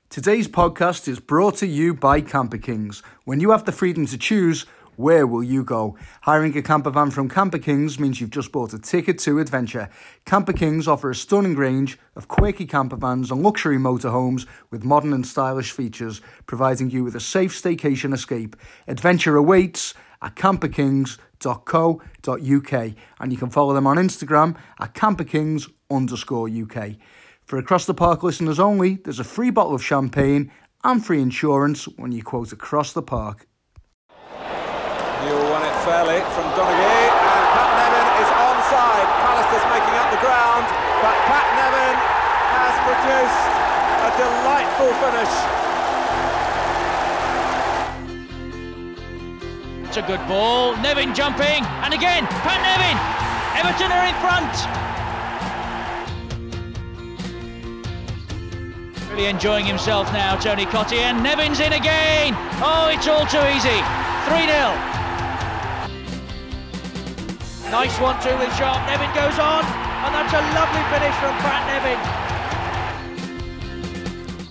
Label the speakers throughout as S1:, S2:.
S1: Today's podcast is brought to you by Camper Kings. When you have the freedom to choose, where will you go? Hiring a camper van from Camper Kings means you've just bought a ticket to adventure. Camper Kings offer a stunning range of quirky camper vans and luxury motorhomes with modern and stylish features, providing you with a safe staycation escape. Adventure awaits at camperkings.co.uk, and you can follow them on Instagram at camperkings_UK. For Across the Park listeners only, there's a free bottle of champagne and free insurance when you quote Across the Park.
S2: Newell won it fairly from Donaghy, and Pat Nevin is onside. Pallister's making up the ground, but Pat Nevin has produced a delightful finish.
S3: It's a good ball. Nevin jumping, and again, Pat Nevin. Everton are in front. Really enjoying himself now, Tony Cottee, and Nevin's in again. Oh, it's all too easy. 3-0. Nice 1-2 with Sharp. Nevin goes on, and that's a lovely finish from Pat Nevin.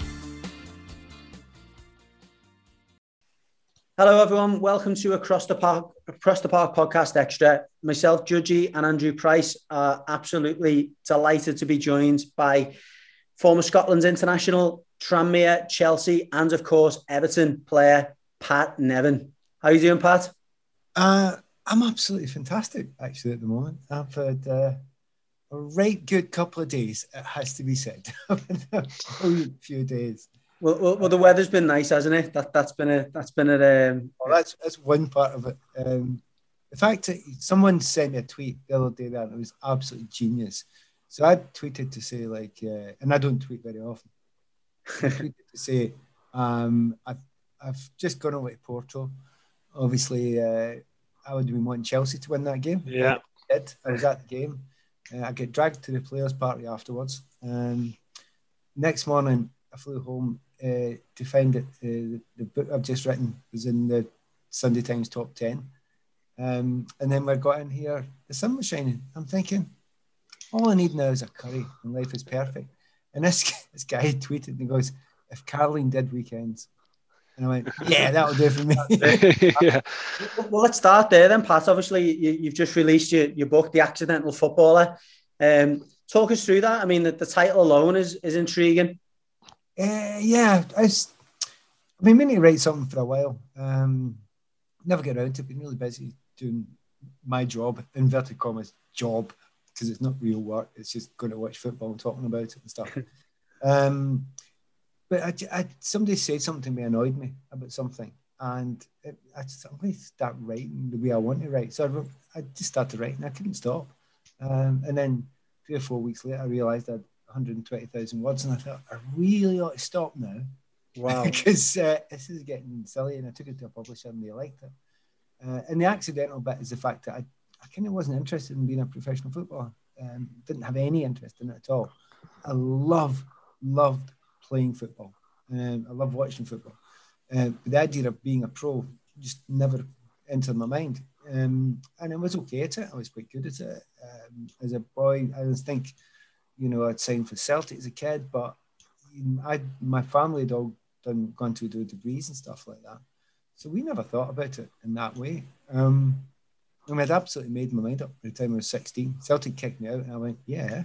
S4: Hello everyone, welcome to Across the Park Podcast Extra. Myself, Judgy, and Andrew Price are absolutely delighted to be joined by former Scotland international, Tranmere, Chelsea, and of course Everton player Pat Nevin. How are you doing, Pat?
S5: I'm absolutely fantastic, actually, at the moment. I've had a right good couple of days, it has to be said. A few days.
S4: Well, the weather's been nice, hasn't it? That's been a.
S5: Well, that's one part of it. The fact that someone sent me a tweet the other day that it was absolutely genius. So I tweeted to say and I don't tweet very often. I tweeted to say I've just gone over to Porto. Obviously, I would have been wanting Chelsea to win that game.
S6: Yeah,
S5: I was at the game. I get dragged to the players' party afterwards. Next morning, I flew home to find that the book I've just written was in the Sunday Times top 10. And then we got in here, the sun was shining. I'm thinking, all I need now is a curry and life is perfect. And this guy tweeted and he goes, if Caroline did weekends. And I went, yeah, that'll do for me.
S6: Yeah.
S4: Well, let's start there then, Pat. Obviously, you've just released your book, The Accidental Footballer. Talk us through that. I mean, the title alone is intriguing.
S5: Yeah, I've been meaning to write something for a while. Never get around to it. Been really busy doing my job, inverted commas, job, because it's not real work. It's just going to watch football and talking about it and stuff. But somebody said something to me, annoyed me about something, and I'm going to start writing the way I want to write. So I just started writing. I couldn't stop. And then 3 or 4 weeks later, I realised I had 120,000 words, and I thought, I really ought to stop now.
S4: Wow.
S5: Because this is getting silly, and I took it to a publisher and they liked it. And the accidental bit is the fact that I kind of wasn't interested in being a professional footballer. Didn't have any interest in it at all. I loved playing football. I love watching football. But the idea of being a pro just never entered my mind. And I was okay at it. I was quite good at it. As a boy, I was think, I'd signed for Celtic as a kid, but my family had all gone to do degrees and stuff like that. So we never thought about it in that way. I'd absolutely made my mind up by the time I was 16. Celtic kicked me out, and I went, yeah,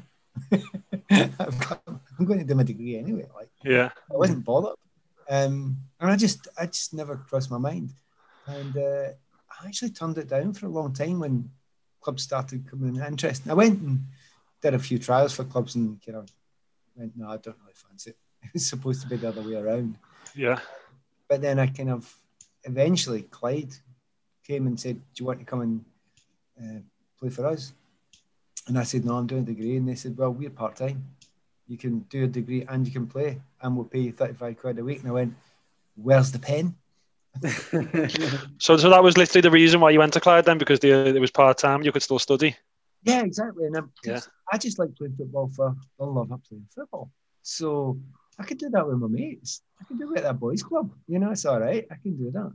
S5: I'm going to do my degree anyway. I wasn't bothered. And I just never crossed my mind. And I actually turned it down for a long time when clubs started coming interested. I went and did a few trials for clubs and went, no, I don't really fancy it. It was supposed to be the other way around.
S6: Yeah.
S5: But then I eventually Clyde came and said, do you want to come and play for us? And I said, no, I'm doing a degree. And they said, well, we're part-time. You can do a degree and you can play, and we'll pay you 35 quid a week. And I went, where's the pen?
S6: So that was literally the reason why you went to Clyde then, because it was part-time, you could still study.
S5: Yeah, exactly. And I just like playing football for the love of playing football. So I could do that with my mates. I could do it at a boys' club. It's all right. I can do that.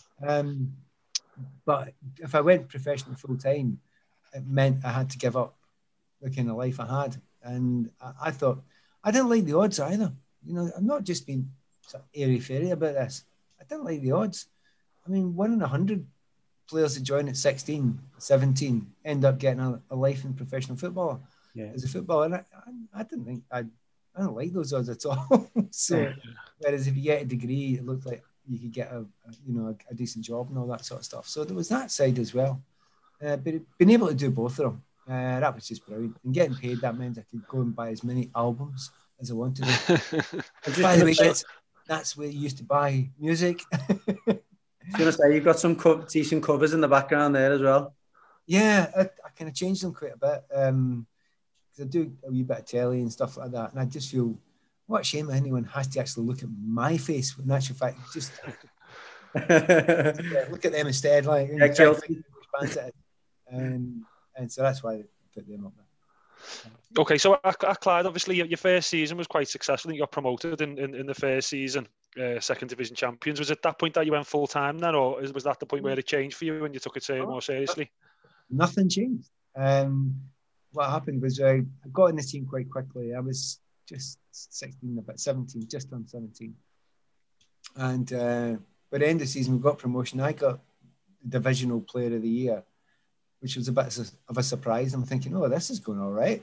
S5: But if I went professional full-time, it meant I had to give up the kind of life I had. And I thought, I didn't like the odds either. I'm not just being sort of airy-fairy about this. I didn't like the odds. I mean, 1 in 100 players that join at 16, 17 end up getting a life in professional football as a footballer. And I didn't think I don't like those odds at all. So, whereas if you get a degree, it looked like you could get a decent job and all that sort of stuff. So there was that side as well. But being able to do both of them, that was just brilliant. And getting paid, that meant I could go and buy as many albums as I wanted. By the way, that's where you used to buy music.
S4: I was going to say, you've got some decent covers in the background there as well.
S5: Yeah, I kind of changed them quite a bit. Because I do a wee bit of telly and stuff like that. And I just feel, what a shame anyone has to actually look at my face. When in actual fact, just look at them instead. Like, and so that's why I put them up there.
S6: Okay, so at Clyde, obviously your first season was quite successful. You got promoted in the first season, second division champions. Was it that point that you went full time then, or was that the point where it changed for you and you took it more seriously?
S5: Nothing changed. What happened was I got in the team quite quickly. I was just 16, about 17, just on 17. And by the end of the season, we got promotion. I got Divisional Player of the Year, which was a bit of a surprise. I'm thinking, oh, this is going all right.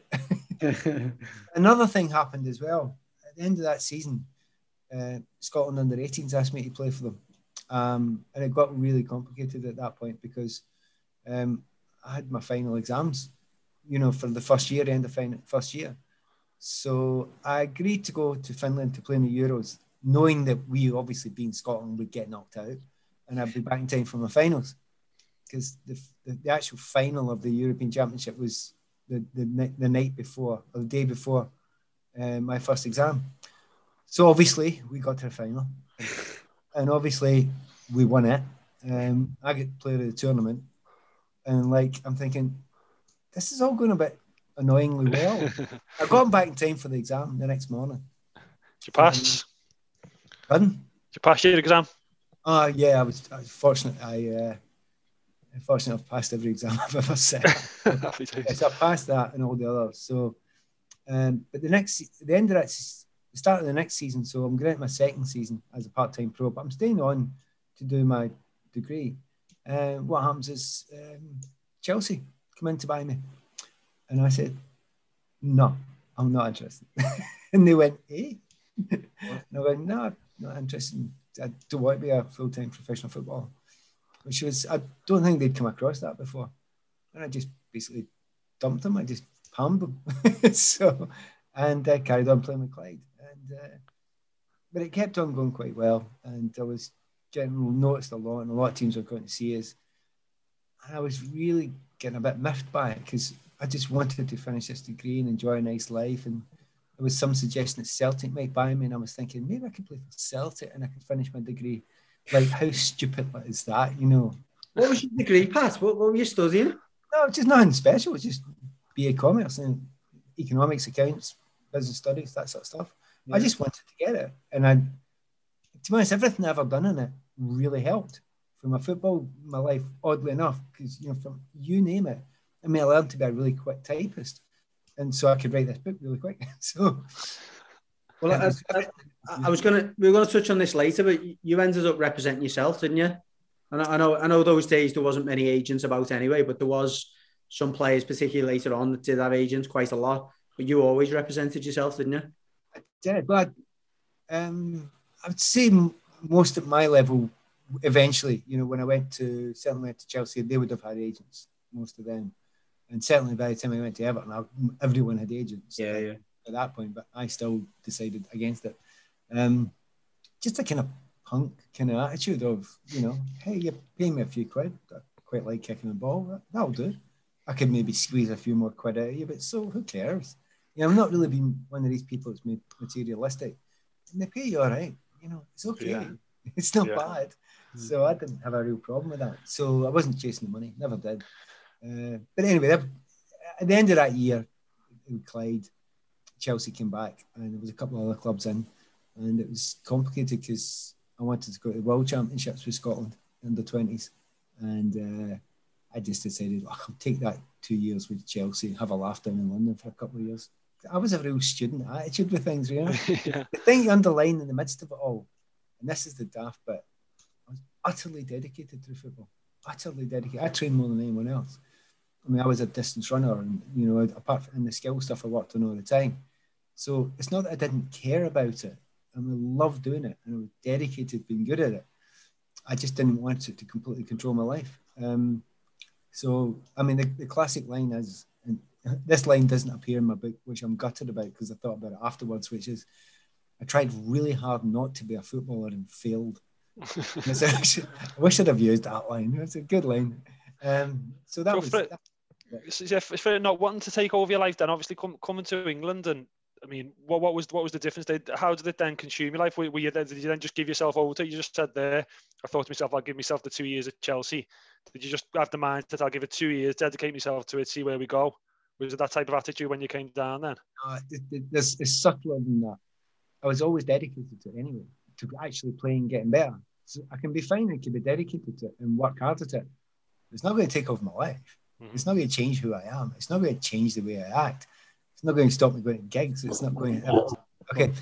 S5: Another thing happened as well. At the end of that season, Scotland under-18s asked me to play for them. And it got really complicated at that point because I had my final exams, for the first year, end of first year. So I agreed to go to Finland to play in the Euros, knowing that we, obviously being Scotland, would get knocked out and I'd be back in time for my finals. Because the actual final of the European Championship was the night before, or the day before my first exam. So obviously we got to the final, and obviously we won it. I get player of the tournament, and I'm thinking, this is all going a bit annoyingly well. I got back in time for the exam the next morning.
S6: Did you pass?
S5: Pardon?
S6: Did you pass your exam?
S5: Yeah, I was fortunate. Unfortunately, I've passed every exam I've ever set. So I passed that and all the others. So, but the start of the next season, so I'm going into my second season as a part-time pro, but I'm staying on to do my degree. What happens is Chelsea come in to buy me. And I said, no, I'm not interested. And they went, eh? And I went, no, I'm not interested. I don't want to be a full-time professional footballer. Which was, I don't think they'd come across that before. And I just basically dumped them. I just palmed them. And I carried on playing with Clyde. But it kept on going quite well. And I was generally noticed a lot, and a lot of teams were going to see us. And I was really getting a bit miffed by it because I just wanted to finish this degree and enjoy a nice life. And there was some suggestion that Celtic might buy me. And I was thinking, maybe I could play for Celtic and I could finish my degree. How stupid is that,
S4: What was your degree, Pat? What were you studying?
S5: No, just nothing special. It's just BA Commerce and economics, accounts, business studies, that sort of stuff. Yeah. I just wanted to get it. And to be honest, everything I've ever done in it really helped. From my football, my life, oddly enough, because, from you name it. I learned to be a really quick typist. And so I could write this book really quick. So...
S4: Well, we were going to touch on this later, but you ended up representing yourself, didn't you? And I know those days there wasn't many agents about anyway, but there was some players, particularly later on, that did have agents quite a lot. But you always represented yourself, didn't you?
S5: I did, but I would say most at my level, eventually, when I certainly went to Chelsea, they would have had agents, most of them. And certainly by the time I went to Everton, everyone had agents.
S4: Yeah.
S5: At that point, but I still decided against it. Just a kind of punk kind of attitude of, hey, you're paying me a few quid. I quite like kicking the ball. That'll do. I could maybe squeeze a few more quid out of you, but so who cares? I'm not really being one of these people that's materialistic. And they pay you all right. It's okay. Yeah. It's not bad. So I didn't have a real problem with that. So I wasn't chasing the money. Never did. But anyway, at the end of that year in Clyde, Chelsea came back and there was a couple of other clubs in, and it was complicated because I wanted to go to the World Championships with Scotland in the 20s, and I just decided I'll take that 2 years with Chelsea, have a laugh down in London for a couple of years. I was a real student attitude with things, Yeah. The thing you underline in the midst of it all and this is the daft bit, I was utterly dedicated to football. Utterly dedicated. I trained more than anyone else. I mean, I was a distance runner, and apart from the skill stuff I worked on all the time. So it's not that I didn't care about it. I loved doing it, and I was dedicated to being good at it. I just didn't want it to completely control my life. So, I mean, the classic line is, and this line doesn't appear in my book, which I'm gutted about because I thought about it afterwards, which is, I tried really hard not to be a footballer and failed. I wish I'd have used that line. It's a good line. So that
S6: for not wanting to take over your life, then obviously coming to England, and I mean, what was the difference? How did it then consume your life? Did you then just give yourself over to it? You just said there, I thought to myself, I'll give myself the 2 years at Chelsea. Did you just have the mindset, I'll give it 2 years, dedicate myself to it, see where we go? Was it that type of attitude when you came down then?
S5: It's subtler than that. I was always dedicated to it anyway, to actually playing, getting better. So I can be fine, I can be dedicated to it and work hard at it. It's not going to take over my life. Mm-hmm. It's not going to change who I am. It's not going to change the way I act. It's not going to stop me going to gigs. It's not going to. Okay.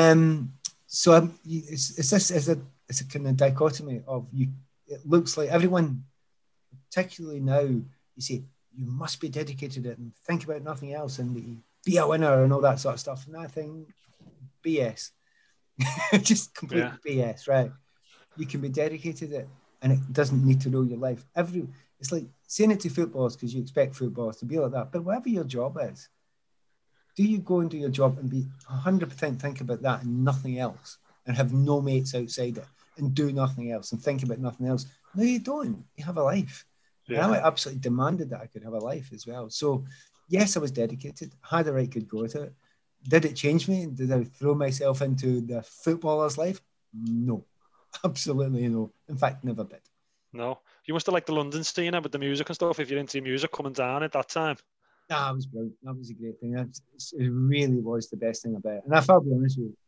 S5: So it's a kind of dichotomy of you. It looks like everyone, particularly now, you say you must be dedicated to it and think about nothing else and be a winner and all that sort of stuff. And I think BS, just complete BS, right? You can be dedicated to it, and it doesn't need to know your life. It's like saying it to footballers because you expect footballers to be like that. But whatever your job is, do you go and do your job and be 100% think about that and nothing else, and have no mates outside it and do nothing else and think about nothing else? No, you don't. You have a life. Yeah. And I absolutely demanded that I could have a life as well. So, yes, I was dedicated. Had a right good go at it. Did it change me? Did I throw myself into the footballer's life? No. Absolutely no. In fact, never did.
S6: No. You must have liked the London scene with the music and stuff, if you're into music coming down at that time.
S5: That was brilliant. That was a great thing. It really was the best thing about it. And I'll be honest with you,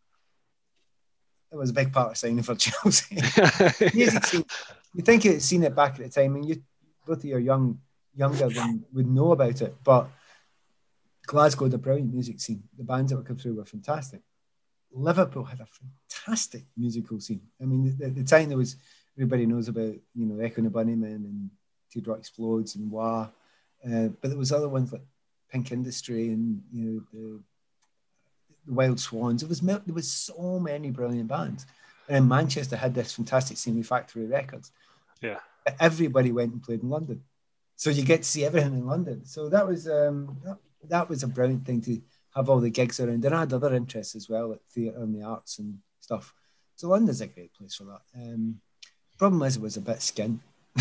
S5: it was a big part of signing for Chelsea. Music scene. You think you'd seen it back at the time, and both of you are younger than would know about it, but Glasgow had a brilliant music scene. The bands that would come through were fantastic. Liverpool had a fantastic musical scene. I mean, the time there was, everybody knows about, Echo and the Bunnymen and Teardrop Explodes and Wah. But there was other ones like Pink Industry and the Wild Swans. There was so many brilliant bands, and in Manchester had this fantastic scene with Factory Records.
S6: Yeah,
S5: everybody went and played in London, so you get to see everything in London. So that was a brilliant thing to have all the gigs around. And I had other interests as well, like theatre and the arts and stuff. So London's a great place for that. Problem is, it was a bit skin.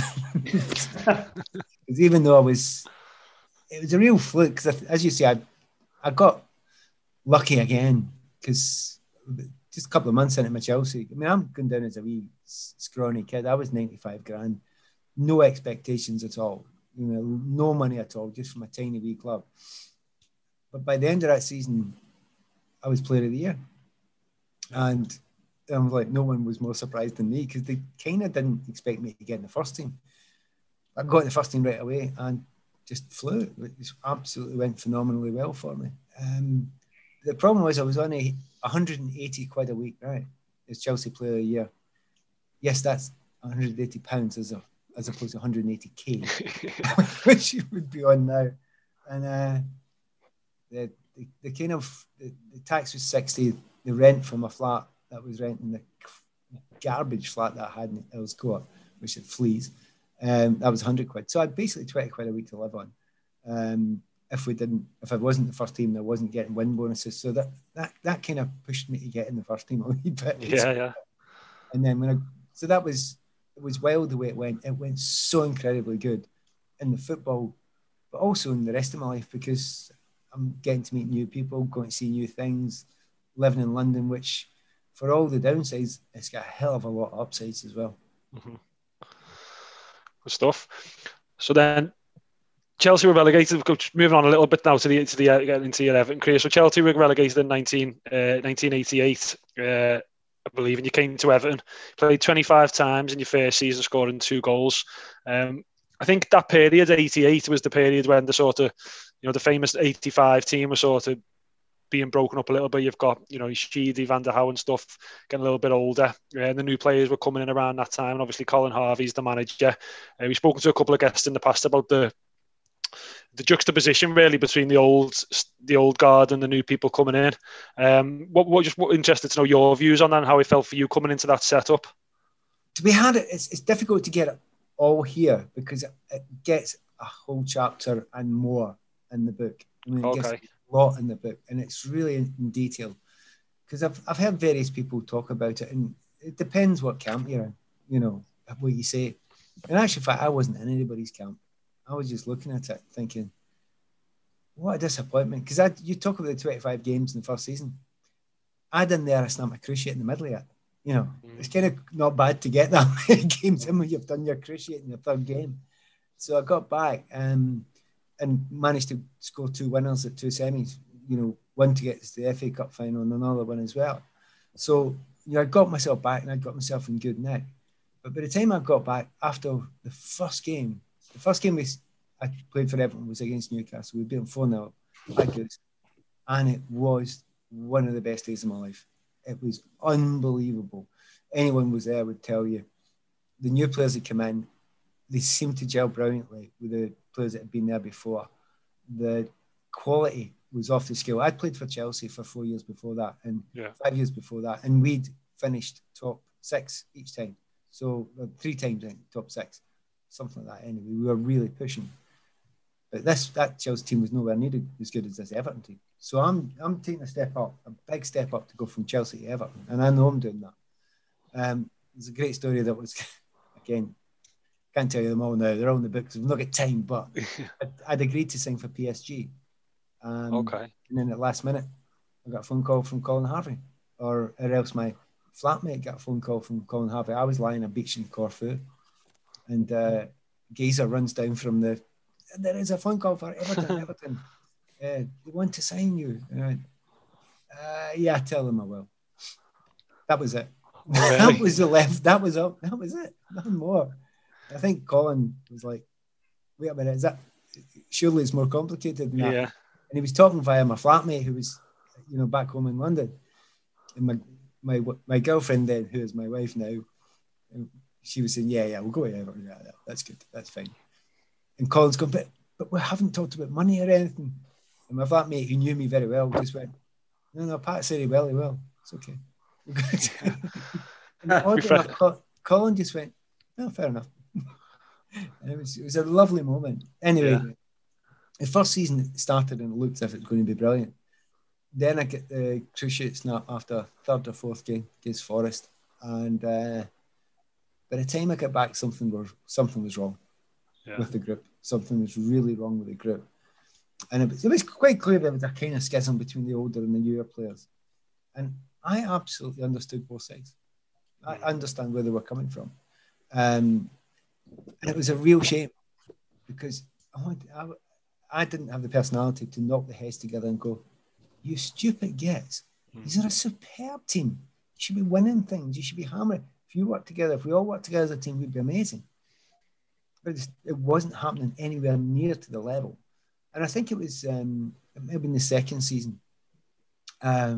S5: Because even though it was a real fluke. Because as you say, I got lucky again because just a couple of months into my Chelsea. I mean, I'm going down as a wee scrawny kid. I was 95 grand, no expectations at all. No money at all, just from a tiny wee club. But by the end of that season, I was Player of the Year, and I was like, no one was more surprised than me because they kind of didn't expect me to get in the first team. I got in the first team right away and just flew. It just absolutely went phenomenally well for me. The problem was I was on 180 quid a week, right? As Chelsea Player of the Year. Yes, that's £180 as opposed to 180k, which you would be on now. And the kind of the tax was 60. The rent from a flat that was renting, the garbage flat that I had in Earls Court, which had fleas, that was 100 quid. So I had basically 20 quid a week to live on. If I wasn't the first team, I wasn't getting win bonuses. So that kind of pushed me to get in the first team a wee bit.
S6: Yeah.
S5: And then it was wild the way it went. It went so incredibly good in the football, but also in the rest of my life because I'm getting to meet new people, going to see new things, living in London, which for all the downsides, it's got a hell of a lot of upsides as well.
S6: Mm-hmm. Good stuff. So then Chelsea were relegated. Moving on a little bit now to getting into your Everton career. So Chelsea were relegated in 1988, I believe, and you came to Everton, played 25 times in your first season, scoring 2 goals. I think that period, 88, was the period when the sort of, the famous 85 team was sort of being broken up a little bit. You've got, Sheedy, Van der Houw and stuff getting a little bit older. And the new players were coming in around that time. And obviously Colin Harvey's the manager. We've spoken to a couple of guests in the past about the juxtaposition really between the old guard and the new people coming in. What interested to know your views on that and how it felt for you coming into that setup.
S5: To be had, it's difficult to get it all here because it gets a whole chapter and more in the book. I mean, it gets a lot in the book, and it's really in detail. Because I've heard various people talk about it, and it depends what camp you're in, what you say. In actual fact, I wasn't in anybody's camp. I was just looking at it thinking, what a disappointment. Because you talk about the 25 games in the first season. I didn't dare snap my cruciate in the middle of it. It's kind of not bad to get that many games in when you've done your cruciate in your third game. So I got back and managed to score 2 winners at 2 semis, one to get to the FA Cup final and another one as well. So, I got myself back and I got myself in good nick. But by the time I got back after the first game I played for Everton was against Newcastle. We beat them 4-0 at Goose. And it was one of the best days of my life. It was unbelievable. Anyone who was there would tell you. The new players that come in, they seem to gel brilliantly with the players that had been there before. The quality was off the scale. I'd played for Chelsea for 4 years before that and 5 years before that. And we'd finished top 6 each time. So 3 times in top 6, something like that anyway. We were really pushing. But that Chelsea team was nowhere near as good as this Everton team. So I'm taking a big step up to go from Chelsea to Everton. And I know I'm doing that. There's a great story that was, again, can't tell you them all now. They're all in the book because we've not got time. But I'd agreed to sign for PSG. And then at the last minute, I got a phone call from Colin Harvey. Or else my flatmate got a phone call from Colin Harvey. I was lying on a beach in Corfu. And Geezer runs down from there is a phone call for Everton. They want to sign you. Yeah, tell them I will. That was it. Really? That was the left. That was up. That was it. Nothing more. I think Colin was like, wait a minute, surely it's more complicated than that. Yeah. And he was talking via my flatmate who was, back home in London. And my girlfriend then, who is my wife now, she was saying, yeah, we'll go to Everton. Yeah, that's good. That's fine. And Colin's going, but we haven't talked about money or anything. And my flatmate, who knew me very well, just went, no, Pat said he will. It's okay. And Colin just went, no, fair enough. And it was a lovely moment. Anyway, the first season started and it looked as if it was going to be brilliant. Then I get the cruciate snap after 3rd or 4th game against Forest. And by the time I got back, something was wrong with the group. Something was really wrong with the group. And it was quite clear there was a kind of schism between the older and the newer players. And I absolutely understood both sides. I understand where they were coming from. And it was a real shame because I didn't have the personality to knock the heads together and go, you stupid gits. These are a superb team. You should be winning things. You should be hammering. If you work together, if we all work together as a team, we'd be amazing. But it wasn't happening anywhere near to the level. And I think it was maybe in the second season. Our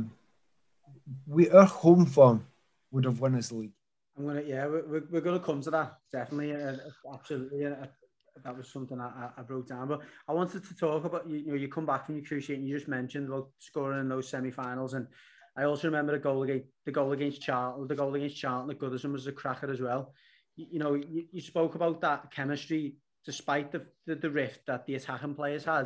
S5: home form would have won us the league.
S4: We're gonna come to that definitely. Absolutely, that was something I wrote down. But I wanted to talk about you come back from your cruciate and you just mentioned about scoring in those semi-finals, and I also remember the goal against Charlton at Goodison was a cracker as well. You spoke about that chemistry despite the rift that the attacking players has.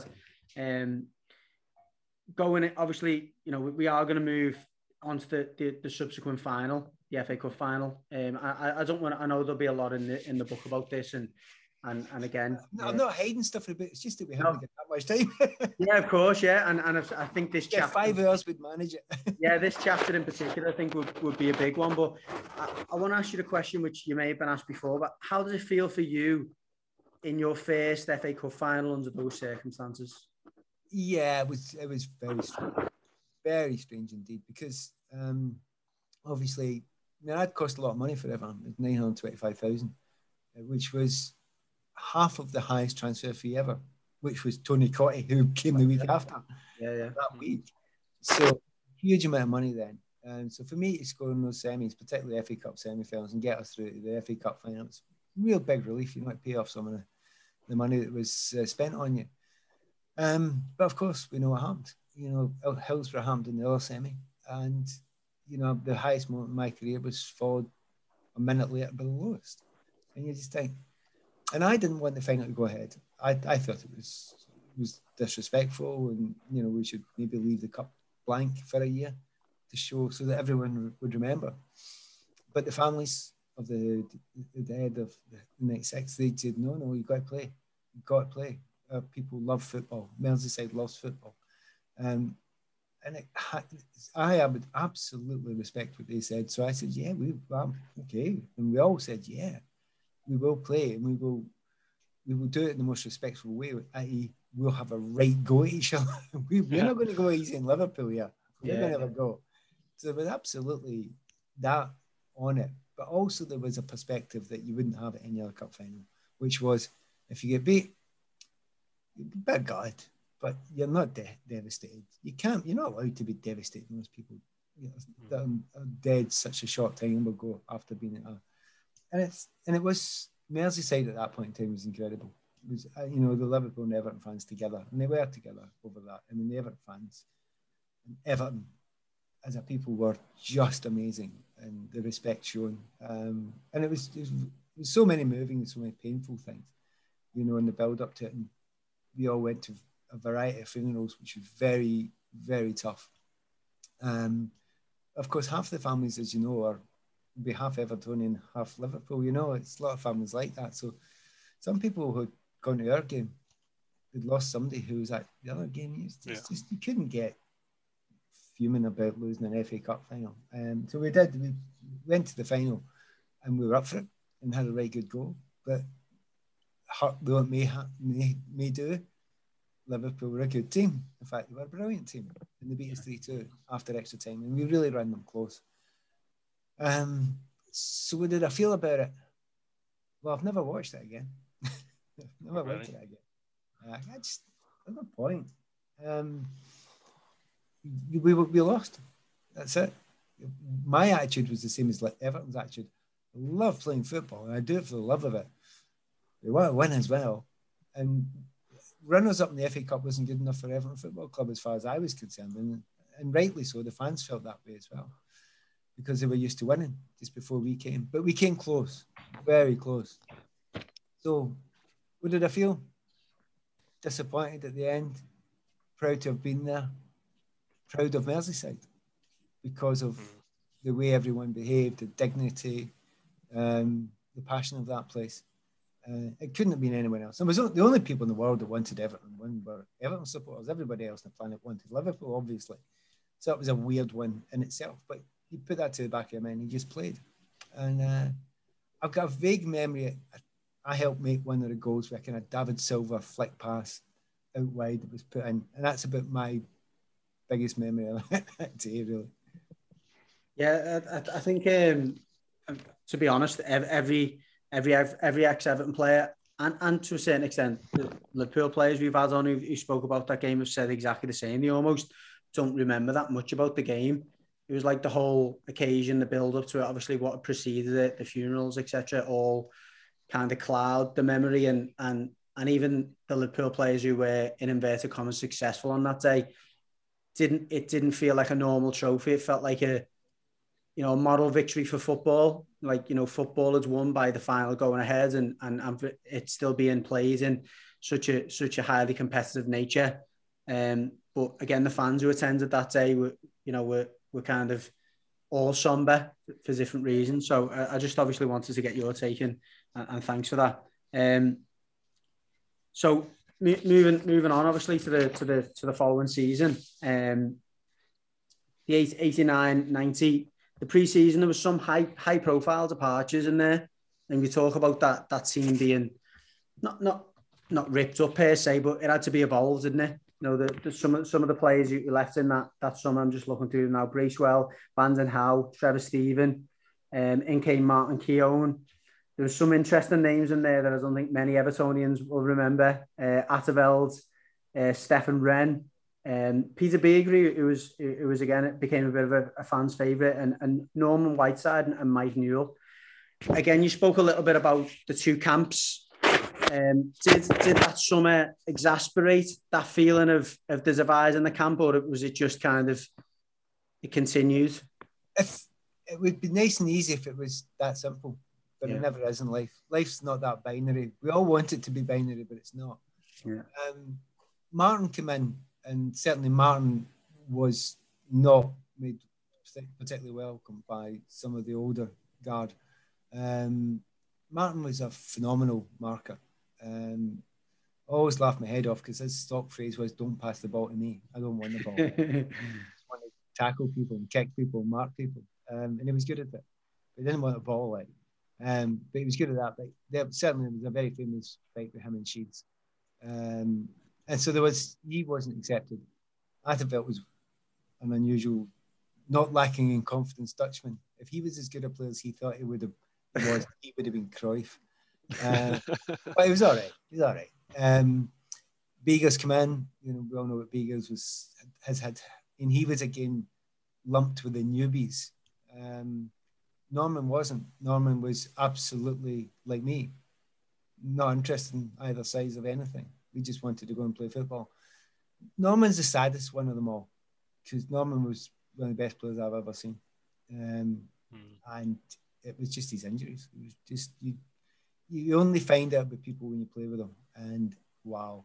S4: Going obviously, we are going to move on to the subsequent final, the FA Cup final. I don't want. I know there'll be a lot in the book about this, and again,
S5: I'm not hiding stuff about. It's just that we haven't got that much time.
S4: Yeah, of course, yeah, and I think this chapter
S5: 5 hours would manage it.
S4: Yeah, this chapter in particular, I think would be a big one. But I want to ask you the question which you may have been asked before. But how does it feel for you in your first FA Cup final under those circumstances?
S5: Yeah, it was very strange indeed, because obviously, that cost a lot of money for everyone. It was 925,000, which was half of the highest transfer fee ever, which was Tony Cottee, who came the week after.
S4: Yeah.
S5: That week. So huge amount of money then. So for me to score in those semis, particularly FA Cup semi-finals, and get us through to the FA Cup finals, real big relief. You might pay off some of the money that was spent on you. But of course, we know what happened. Hillsborough happened in the other semi, and the highest moment in my career was followed a minute later by the lowest. And you just think, and I didn't want the final to go ahead. I thought it was disrespectful, and we should maybe leave the cup blank for a year to show, so that everyone would remember. But the families of the dead of the next six, they said, no, you've got to play. You've got to play. People love football. Merseyside loves football. I would absolutely respect what they said. So I said, yeah, okay. And we all said, yeah, we will play, and we will do it in the most respectful way, i.e. we'll have a right go at each other. We're not going to go easy in Liverpool, yeah. We're going to have a go. So there was absolutely that on it. But also there was a perspective that you wouldn't have at any other cup final, which was, if you get beat, you'd be a bit gutted, but you're not devastated. You're not allowed to be devastated. Most people that are dead such a short time ago after being at and it was Merseyside at that point in time was incredible. It was the Liverpool and Everton fans together, and they were together over that. I mean, the Everton fans and Everton as a people were just amazing, and the respect shown. And it was so many moving, so many painful things, in the build up to it. And we all went to a variety of funerals, which was very, very tough. Of course, half the families, as you know, are be half Evertonian, half Liverpool. It's a lot of families like that. So some people who'd gone to our game, they'd lost somebody who was at the other game. It's just you couldn't get fuming about losing an FA Cup final. So we did. We went to the final, and we were up for it and had a right good goal. But though it may do, Liverpool were a good team. In fact, they were a brilliant team, and they beat us 3-2 after extra time, and we really ran them close. So what did I feel about it? Well, I've never watched it again. Never watched it again. There's no point. We lost. That's it. My attitude was the same as Everton's attitude. I love playing football, and I do it for the love of it. We want to win as well. And runners up in the FA Cup wasn't good enough for Everton Football Club as far as I was concerned. And rightly so, the fans felt that way as well, because they were used to winning just before we came. But we came close, very close. So what did I feel? Disappointed at the end, proud to have been there, proud of Merseyside because of the way everyone behaved, the dignity, the passion of that place. It couldn't have been anyone else. It was the only people in the world that wanted Everton win were Everton supporters. Everybody else on the planet wanted Liverpool, obviously. So it was a weird one in itself. But you put that to the back of your mind, he just played. And I've got a vague memory. I helped make one of the goals with a kind of David Silva flick pass out wide that was put in. And that's about my biggest memory of that day, really.
S4: Yeah, I think, to be honest, every ex-Everton player and to a certain extent the Liverpool players we've had on who spoke about that game have said exactly the same. They almost don't remember that much about the game. It was like the whole occasion, the build-up to it, obviously what preceded it, the funerals, etc., all kind of cloud the memory, and even the Liverpool players who were, in inverted commas, successful on that day, didn't feel like a normal trophy. It felt like a moral victory for football. Like, football had won by the final going ahead, and it's still being played in such a highly competitive nature. But again, the fans who attended that day were kind of all somber for different reasons. So I just obviously wanted to get your take and thanks for that. So moving on, obviously to the following season, the 89-90. The pre-season, there was some high profile departures in there, and we talk about that team being not ripped up per se, but it had to be evolved, didn't it? Some of the players you left in that summer, I'm just looking through now: Bracewell, Vanden Howe, Trevor Steven, in came Martin Keown. There was some interesting names in there that I don't think many Evertonians will remember. Atterveld, Stefan Wren, Peter Beagrie, it was again, it became a bit of a fan's favourite, and Norman Whiteside and Mike Newell. Again, you spoke a little bit about the two camps. Did that summer exasperate that feeling of the divide in the camp, or was it just kind of, it continued?
S5: If it would be nice and easy if it was that simple, but it never is in life. Life's not that binary. We all want it to be binary, but it's not.
S4: Yeah.
S5: Martin came in, and certainly Martin was not made particularly welcome by some of the older guard. Martin was a phenomenal marker. I always laughed my head off because his stock phrase was, "Don't pass the ball to me. I don't want the ball." I just want to tackle people and kick people and mark people. And he was good at it. He didn't want the ball out. But he was good at that. But there certainly was a very famous fight with him and Sheeds. And so he wasn't accepted. I thought it was an unusual, not lacking in confidence Dutchman. If he was as good a player as he thought he would have been Cruyff. But he was all right. He's all right. Beagers come in. You know, we all know what Beagers has had, and he was again lumped with the newbies. Norman wasn't. Norman was absolutely like me, not interested in either side of anything. We just wanted to go and play football. Norman's the saddest one of them all, because Norman was one of the best players I've ever seen, and it was just his injuries. It was just you only find out about people when you play with them, and wow.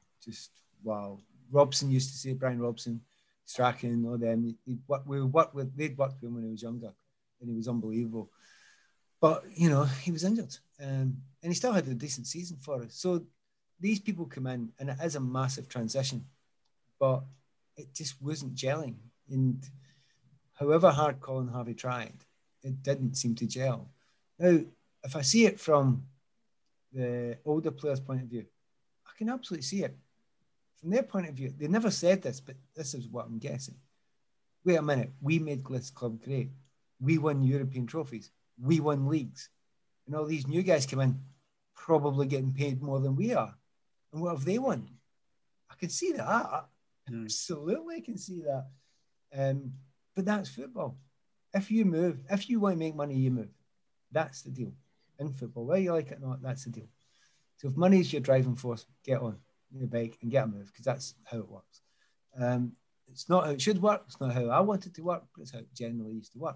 S5: Robson used to say, Brian Robson, Strachan, all them. They'd worked with him when he was younger, and he was unbelievable. But you know, he was injured, and he still had a decent season for us. So these people come in, and it is a massive transition, but it just wasn't gelling. And however hard Colin Harvey tried, it didn't seem to gel. Now, if I see it from the older players' point of view, I can absolutely see it. From their point of view, they never said this, but this is what I'm guessing. Wait a minute, we made Glitz Club great. We won European trophies. We won leagues. And all these new guys come in, probably getting paid more than we are. And what have they won? I can see that. Absolutely, I can see that. But that's football. If you want to make money, you move. That's the deal in football. Whether you like it or not, that's the deal. So if money is your driving force, get on your bike and get a move, because that's how it works. It's not how it should work. It's not how I want it to work, but it's how it generally used to work.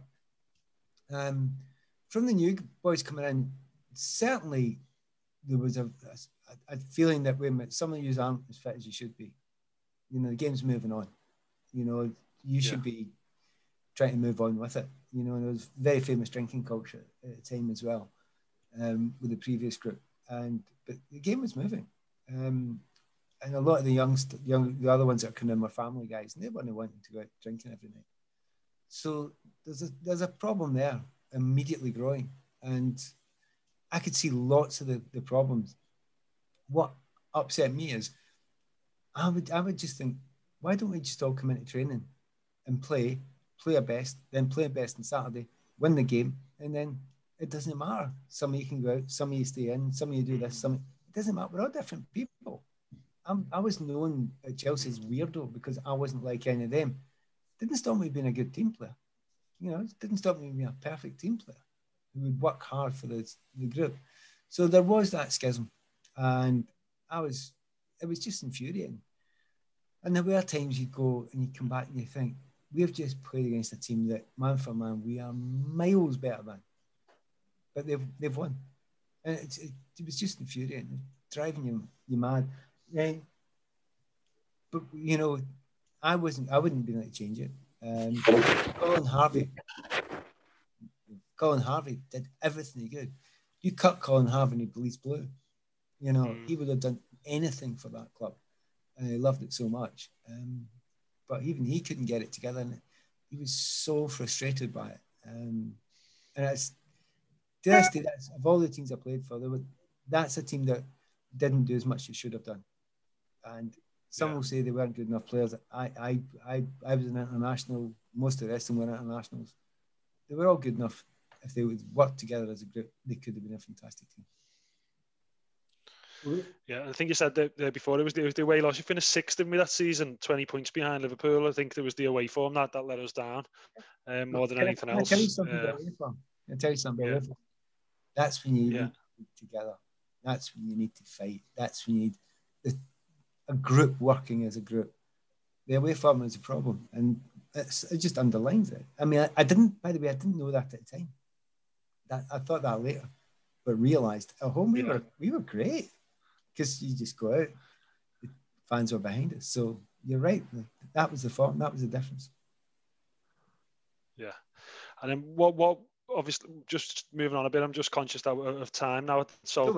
S5: From the new boys coming in, certainly there was a feeling that some of you aren't as fit as you should be. You know, the game's moving on. You know, you should be trying to move on with it. You know, there was very famous drinking culture at the time as well, with the previous group. But the game was moving. And a lot of the other ones that are coming in were family guys, and they weren't wanting to go out drinking every night. So there's a problem there immediately growing, and I could see lots of the problems. What upset me is I would just think, why don't we just all come into training and play our best, then play our best on Saturday, win the game, and then it doesn't matter. Some of you can go out, some of you stay in, some of you do this, it doesn't matter. We're all different people. I was known at Chelsea as weirdo because I wasn't like any of them. Didn't stop me being a good team player. You know, it didn't stop me being a perfect team player who would work hard for the group. So there was that schism, and it was just infuriating. And there were times you go and you come back and you think, we've just played against a team that, man for man, we are miles better than. But they've won. And it was just infuriating, driving you mad. But, you know, I wouldn't be able to change it. Colin Harvey did everything he could. You cut Colin Harvey and he bleeds blue. You know, he would have done anything for that club. And he loved it so much. But even he couldn't get it together. And he was so frustrated by it. And it's, to this day, of all the teams I played for, that's a team that didn't do as much as it should have done. And some will say they weren't good enough players. I was an international. Most of the rest of them were internationals. They were all good enough. If they would work together as a group, they could have been a fantastic team.
S6: Yeah, I think you said that before it was the away loss. You finished sixth in me that season, 20 points behind Liverpool. I think there was the away form that let us down more than anything else.
S5: Can I tell you something about away form? I'll tell you something about away form. That's when you need to be together. That's when you need to fight. That's when you need a group working as a group. The away form is a problem, and it just underlines it. I mean, I didn't know that at the time. I thought that later, but realised at home we were great because you just go out, the fans were behind us. So you're right. That was the form. That was the difference.
S6: Yeah, and then what? Obviously, just moving on a bit. I'm just conscious of time now. So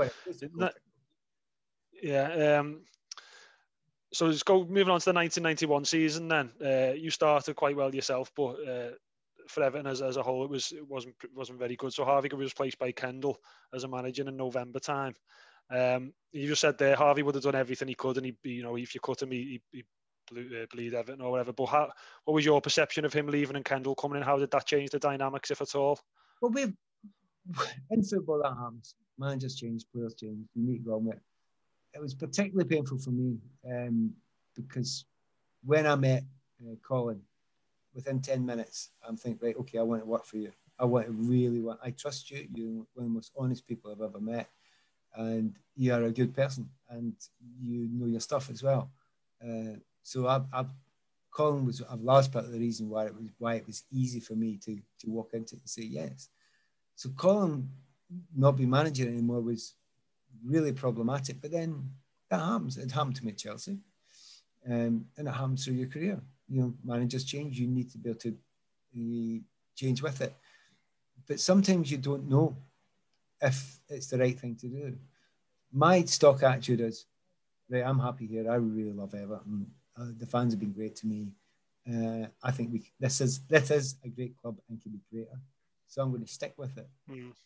S6: so let's go moving on to the 1991 season. Then you started quite well yourself, but for Everton as a whole, it wasn't very good. So Harvey was replaced by Kendall as a manager in November time. You just said there Harvey would have done everything he could, and if you cut him, he bleed Everton or whatever. But what was your perception of him leaving and Kendall coming in? How did that change the dynamics, if at all?
S5: Well, in football that happens. Managers change, players change. You need to go on with it. It was particularly painful for me because when I met Colin, within 10 minutes, I'm thinking, right, okay, I want to work for you. I trust you. You're one of the most honest people I've ever met. And you are a good person and you know your stuff as well. So Colin was a large part of the reason why it was easy for me to walk into it and say yes. So Colin not being manager anymore was really problematic. But then that happens. It happened to me at Chelsea, and it happens through your career. Managers change. You need to be able to change with it. But sometimes you don't know if it's the right thing to do. My stock attitude is, right, I'm happy here. I really love Everton. The fans have been great to me. I think this is a great club and can be greater. So I'm going to stick with it.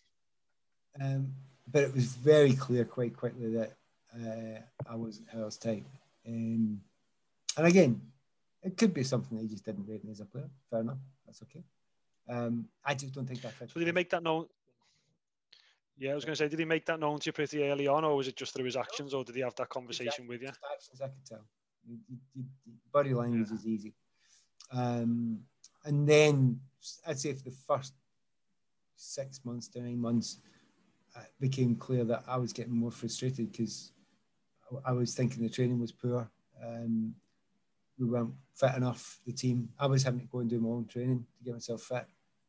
S5: But it was very clear quite quickly that I wasn't Hurl's type. And again, it could be something that he just didn't rate me as a player. Fair enough. That's okay. I just don't think that fits.
S6: So did he make that known? Yeah, I was going to say, did he make that known to you pretty early on, or was it just through his actions, or did he have that conversation with you?
S5: Just actions, I could tell. Body language is easy. And then I'd say for the first 6 months to 9 months, it became clear that I was getting more frustrated because I was thinking the training was poor. We weren't fit enough, the team. I was having to go and do my own training to get myself fit.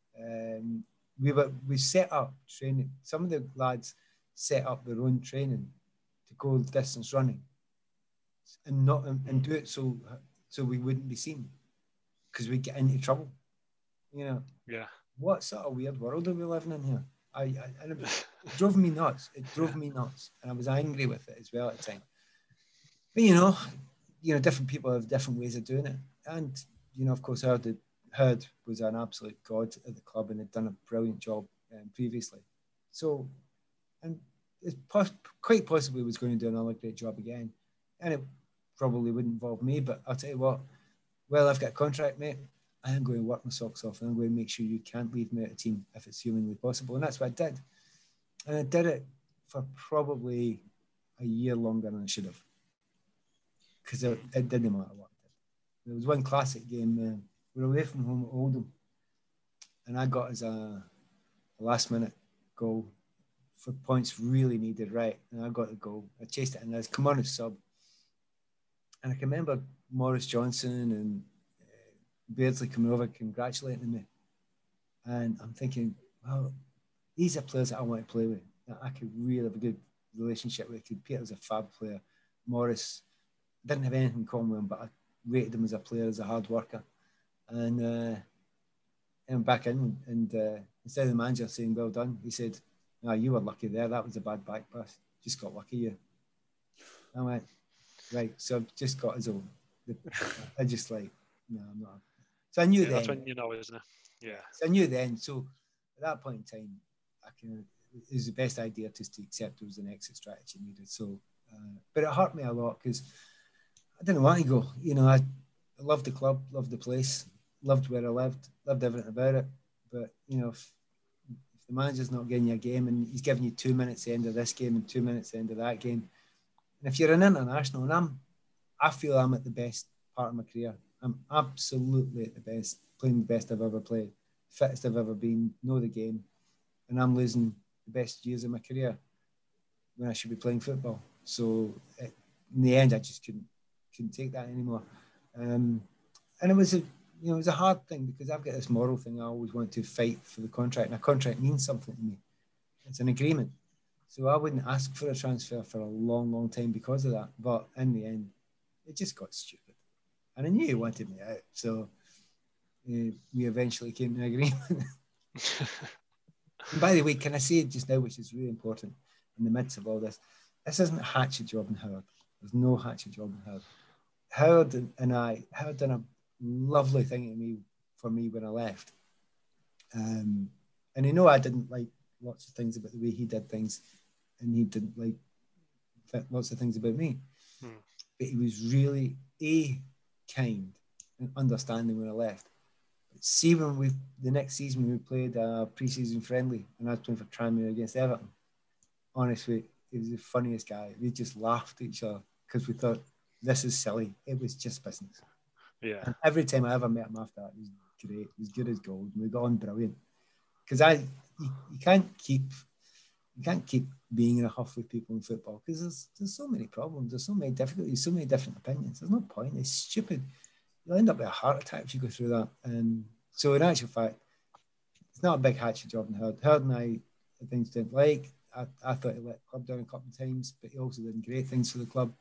S5: We set up training. Some of the lads set up their own training to go distance running and do it so we wouldn't be seen because we'd get into trouble. Yeah. What sort of weird world are we living in here? And it drove me nuts. It drove me nuts, and I was angry with it as well at the time. But different people have different ways of doing it, and of course, Hurd was an absolute god at the club and had done a brilliant job previously. So, and it's quite possibly was going to do another great job again, and it probably wouldn't involve me. But I'll tell you what, well, I've got a contract, mate. I am going to work my socks off and I'm going to make sure you can't leave me out of the team if it's humanly possible. And that's what I did. And I did it for probably a year longer than I should have. Because it didn't matter what I did. There was one classic game. We were away from home at Oldham. And I got as a last minute goal for points really needed, right? And I got the goal. I chased it and I was come on as sub. And I can remember Maurice Johnson and Beardsley coming over congratulating me, and I'm thinking, well, these are players that I want to play with, that I could really have a good relationship with. Peter's a fab player. Maurice didn't have anything in common with him, but I rated him as a player, as a hard worker. And back in, and instead of the manager saying well done, he said, "No, you were lucky there. That was a bad back pass. Just got lucky, you." I went, right. So I've just got his own. I just like, no, I'm not. So I knew then.
S6: That's when you know, isn't it? Yeah.
S5: So I knew then. So at that point in time, it was the best idea just to accept it was an exit strategy needed. So, but it hurt me a lot because I didn't want to go. I loved the club, loved the place, loved where I lived, loved everything about it. But if the manager's not getting you a game and he's giving you 2 minutes at the end of this game and 2 minutes at the end of that game, And if you're an international, and I feel I'm at the best part of my career. I'm absolutely at the best, playing the best I've ever played, fittest I've ever been, know the game, and I'm losing the best years of my career when I should be playing football. So in the end, I just couldn't take that anymore. And it was a hard thing because I've got this moral thing. I always want to fight for the contract, and a contract means something to me. It's an agreement. So I wouldn't ask for a transfer for a long, long time because of that. But in the end, it just got stupid. And I knew he wanted me out. So we eventually came to an agreement. And by the way, can I say just now, which is really important in the midst of all this, this isn't a hatchet job in Howard. There's no hatchet job in Howard. Howard done a lovely thing for me when I left. And I know I didn't like lots of things about the way he did things, and he didn't like lots of things about me. But he was really kind and understanding when I left. But see, when the next season we played a pre-season friendly, and I was playing for Tranmere against Everton. Honestly, he was the funniest guy. We just laughed at each other because we thought, this is silly. It was just business.
S6: Yeah.
S5: And every time I ever met him after that, it was great. It was good as gold. And we got on brilliant. Because you can't keep being in a huff with people in football because there's so many problems, there's so many difficulties, so many different opinions. There's no point. It's stupid. You'll end up with a heart attack if you go through that. And so in actual fact, it's not a big hatchet job in Howard. Howard and I things didn't like. I thought he let the club down a couple of times, but he also did great things for the club.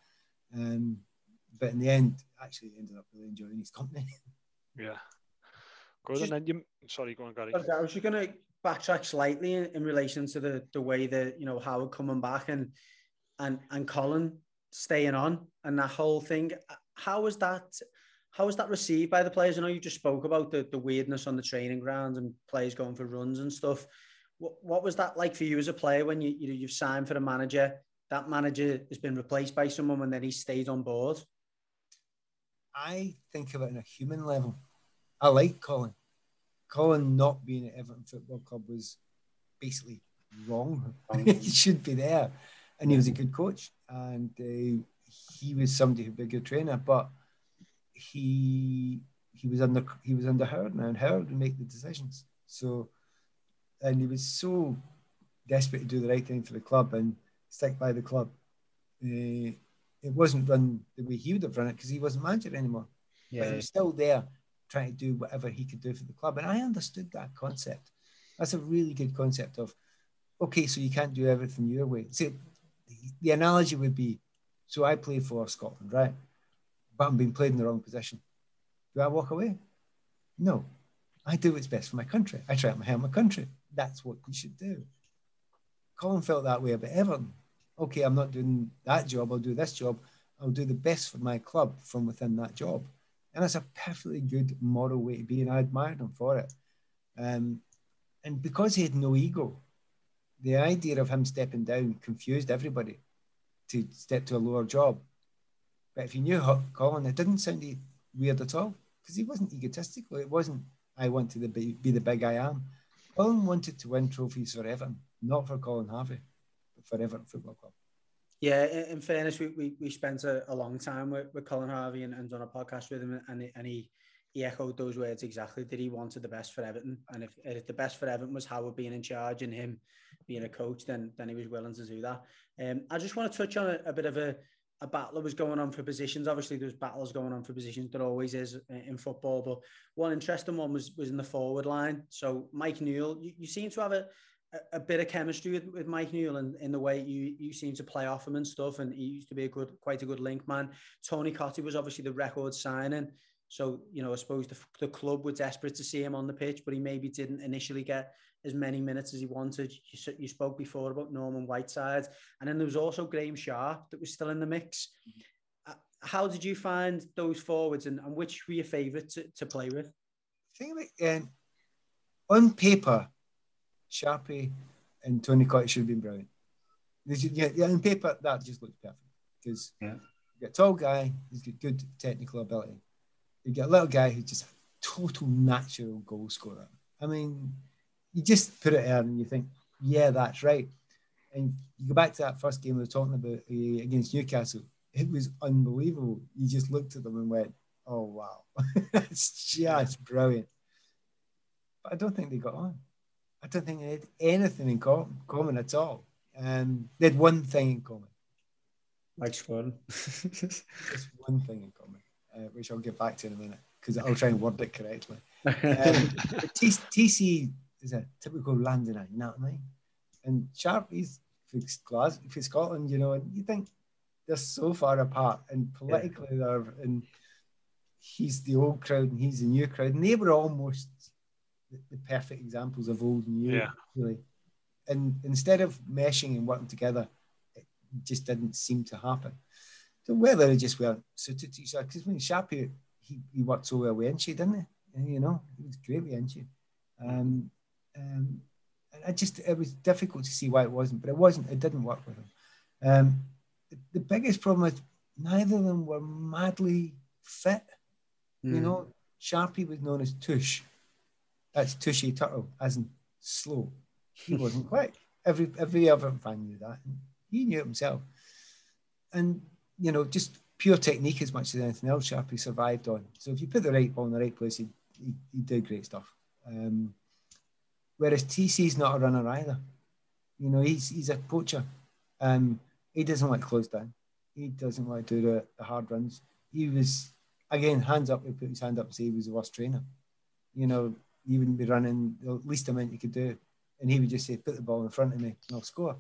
S5: But in the end, actually ended up really enjoying his company.
S6: Yeah. Good. And then sorry, go on, Gary.
S4: I was just going to backtrack slightly in relation to the way that, you know, Howard coming back and Colin staying on and that whole thing. How was that received by the players? I know you just spoke about the weirdness on the training ground and players going for runs and stuff. What was that like for you as a player when you've signed for a manager? That manager has been replaced by someone and then he stayed on board.
S5: I think of it on a human level. I like Colin. Colin not being at Everton Football Club was basically wrong. He should be there. And he was a good coach. And he was somebody who'd be a good trainer. But he was under Howard now, and Howard would make the decisions. So, and he was so desperate to do the right thing for the club and stick by the club. It wasn't run the way he would have run it because he wasn't manager anymore. Yeah. But he was still there trying to do whatever he could do for the club. And I understood that concept. That's a really good concept of, okay, so you can't do everything your way. See, the analogy would be, so I play for Scotland, right? But I'm being played in the wrong position. Do I walk away? No. I do what's best for my country. I try to help my country. That's what you should do. Colin felt that way about Everton. Okay, I'm not doing that job. I'll do this job. I'll do the best for my club from within that job. And that's a perfectly good moral way to be, and I admired him for it. And because he had no ego, the idea of him stepping down confused everybody to step to a lower job. But if you knew Colin, it didn't sound weird at all because he wasn't egotistical. It wasn't, I want to be the big I am. Colin wanted to win trophies for Everton, not for Colin Harvey, but for Everton Football Club.
S4: Yeah, in fairness, we spent a long time with Colin Harvey and done a podcast with him, and he echoed those words exactly, that he wanted the best for Everton. And if the best for Everton was Howard being in charge and him being a coach, then he was willing to do that. I just want to touch on a bit of a battle that was going on for positions. Obviously, there's battles going on for positions. There always is in football. But one interesting one was in the forward line. So Mike Newell, you seem to have a bit of chemistry with Mike Newell in the way you seem to play off him and stuff. And he used to be quite a good link man. Tony Cottee was obviously the record signing. So, you know, I suppose the club were desperate to see him on the pitch, but he maybe didn't initially get as many minutes as he wanted. You spoke before about Norman Whiteside. And then there was also Graham Sharp that was still in the mix. How did you find those forwards and which were your favourite to play with?
S5: I think on paper, Sharpie and Tony Cottee should have been brilliant. Yeah, on paper, that just looks perfect. Because you get a tall guy, he's got good technical ability. You get a little guy who's just a total natural goal scorer. I mean, you just put it there and you think, yeah, that's right. And you go back to that first game we were talking about against Newcastle. It was unbelievable. You just looked at them and went, "Oh wow, it's just brilliant." But I don't think they got on. I don't think they had anything in common at all. They had one thing in common.
S4: Like scoring.
S5: Just one thing in common, which I'll get back to in a minute because I'll try and word it correctly. TC is a typical Londoner, you know what I mean? And Sharpie's for Scotland, you know, and you think they're so far apart, and politically and he's the old crowd and he's the new crowd, and they were almost the perfect examples of old and new, really. And instead of meshing and working together, it just didn't seem to happen. So whether they just weren't suited to each other, because when Sharpie, he worked so well with Inchie, didn't he? And, you know, he was great with Inchie. And it was difficult to see why it wasn't, but it didn't work with him. The biggest problem is neither of them were madly fit. You know, Sharpie was known as Tush. That's Tushy Turtle, as in slow. He wasn't quick. Every other fan knew that. He knew it himself. And, you know, just pure technique as much as anything else, Sharpie survived on. So if you put the right ball in the right place, he did great stuff. Whereas TC's not a runner either. You know, he's a poacher. He doesn't like close down. He doesn't like to do the hard runs. He was, again, hands up. He put his hand up and say he was the worst trainer. You know, he wouldn't be running the least amount you could do. And he would just say, put the ball in front of me and I'll score.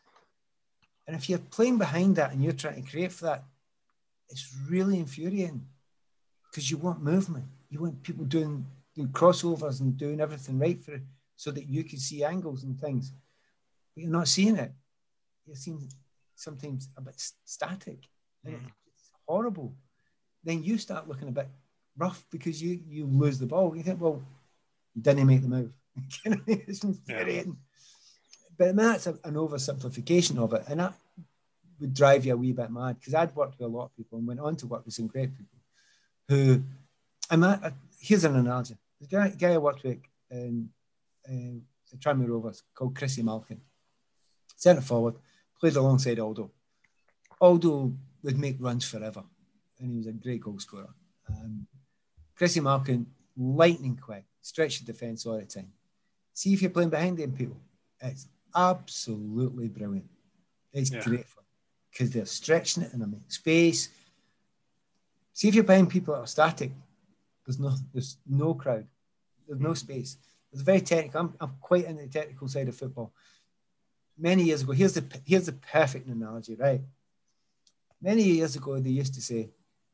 S5: And if you're playing behind that and you're trying to create for that, it's really infuriating because you want movement. You want people doing crossovers and doing everything right for it so that you can see angles and things. But you're not seeing it. You're seeing sometimes a bit static. And it's horrible. Then you start looking a bit rough because you lose the ball. You think, well, you didn't make the move. It's infuriating. But I mean, that's an oversimplification of it. And that would drive you a wee bit mad because I'd worked with a lot of people and went on to work with some great people who, here's an analogy. The guy I worked with in the Tranmere Rovers called Chrissy Malkin, centre forward, played alongside Aldo. Aldo would make runs forever and he was a great goal scorer. Chrissy Malkin, lightning quick, stretch the defence all the time. See if you're playing behind them people. It's absolutely brilliant. It's great fun because they're stretching it and they make space. See if you're behind people that are static. There's no crowd. There's no space. It's very technical. I'm quite into the technical side of football. Many years ago, here's the perfect analogy, right? Many years ago, they used to say,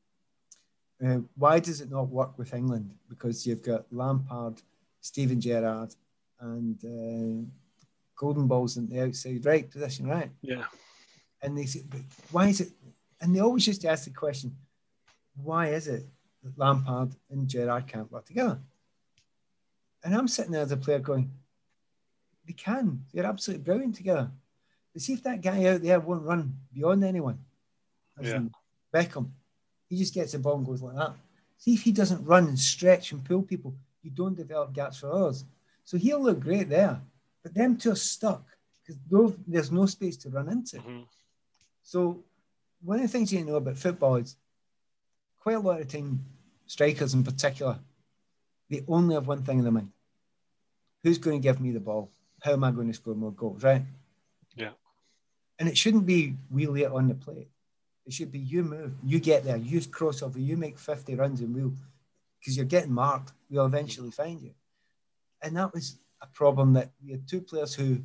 S5: why does it not work with England? Because you've got Lampard, Steven Gerrard, and golden balls in the outside right position, right? Yeah. And they say, but why is it? And they always used to ask the question, why is it that Lampard and Gerrard can't work together? And I'm sitting there as a player going, they can. They're absolutely brilliant together. But see if that guy out there won't run beyond anyone. As in Beckham. He just gets the ball and goes like that. See if he doesn't run and stretch and pull people, you don't develop gaps for others. So he'll look great there. But them two are stuck because there's no space to run into. So one of the things you know about football is quite a lot of time, strikers in particular, they only have one thing in their mind. Who's going to give me the ball? How am I going to score more goals, right? Yeah. And it shouldn't be we lay it on the plate. It should be you move, you get there, you cross over, you make 50 runs and because you're getting marked, we'll eventually find you. And that was a problem that we had two players who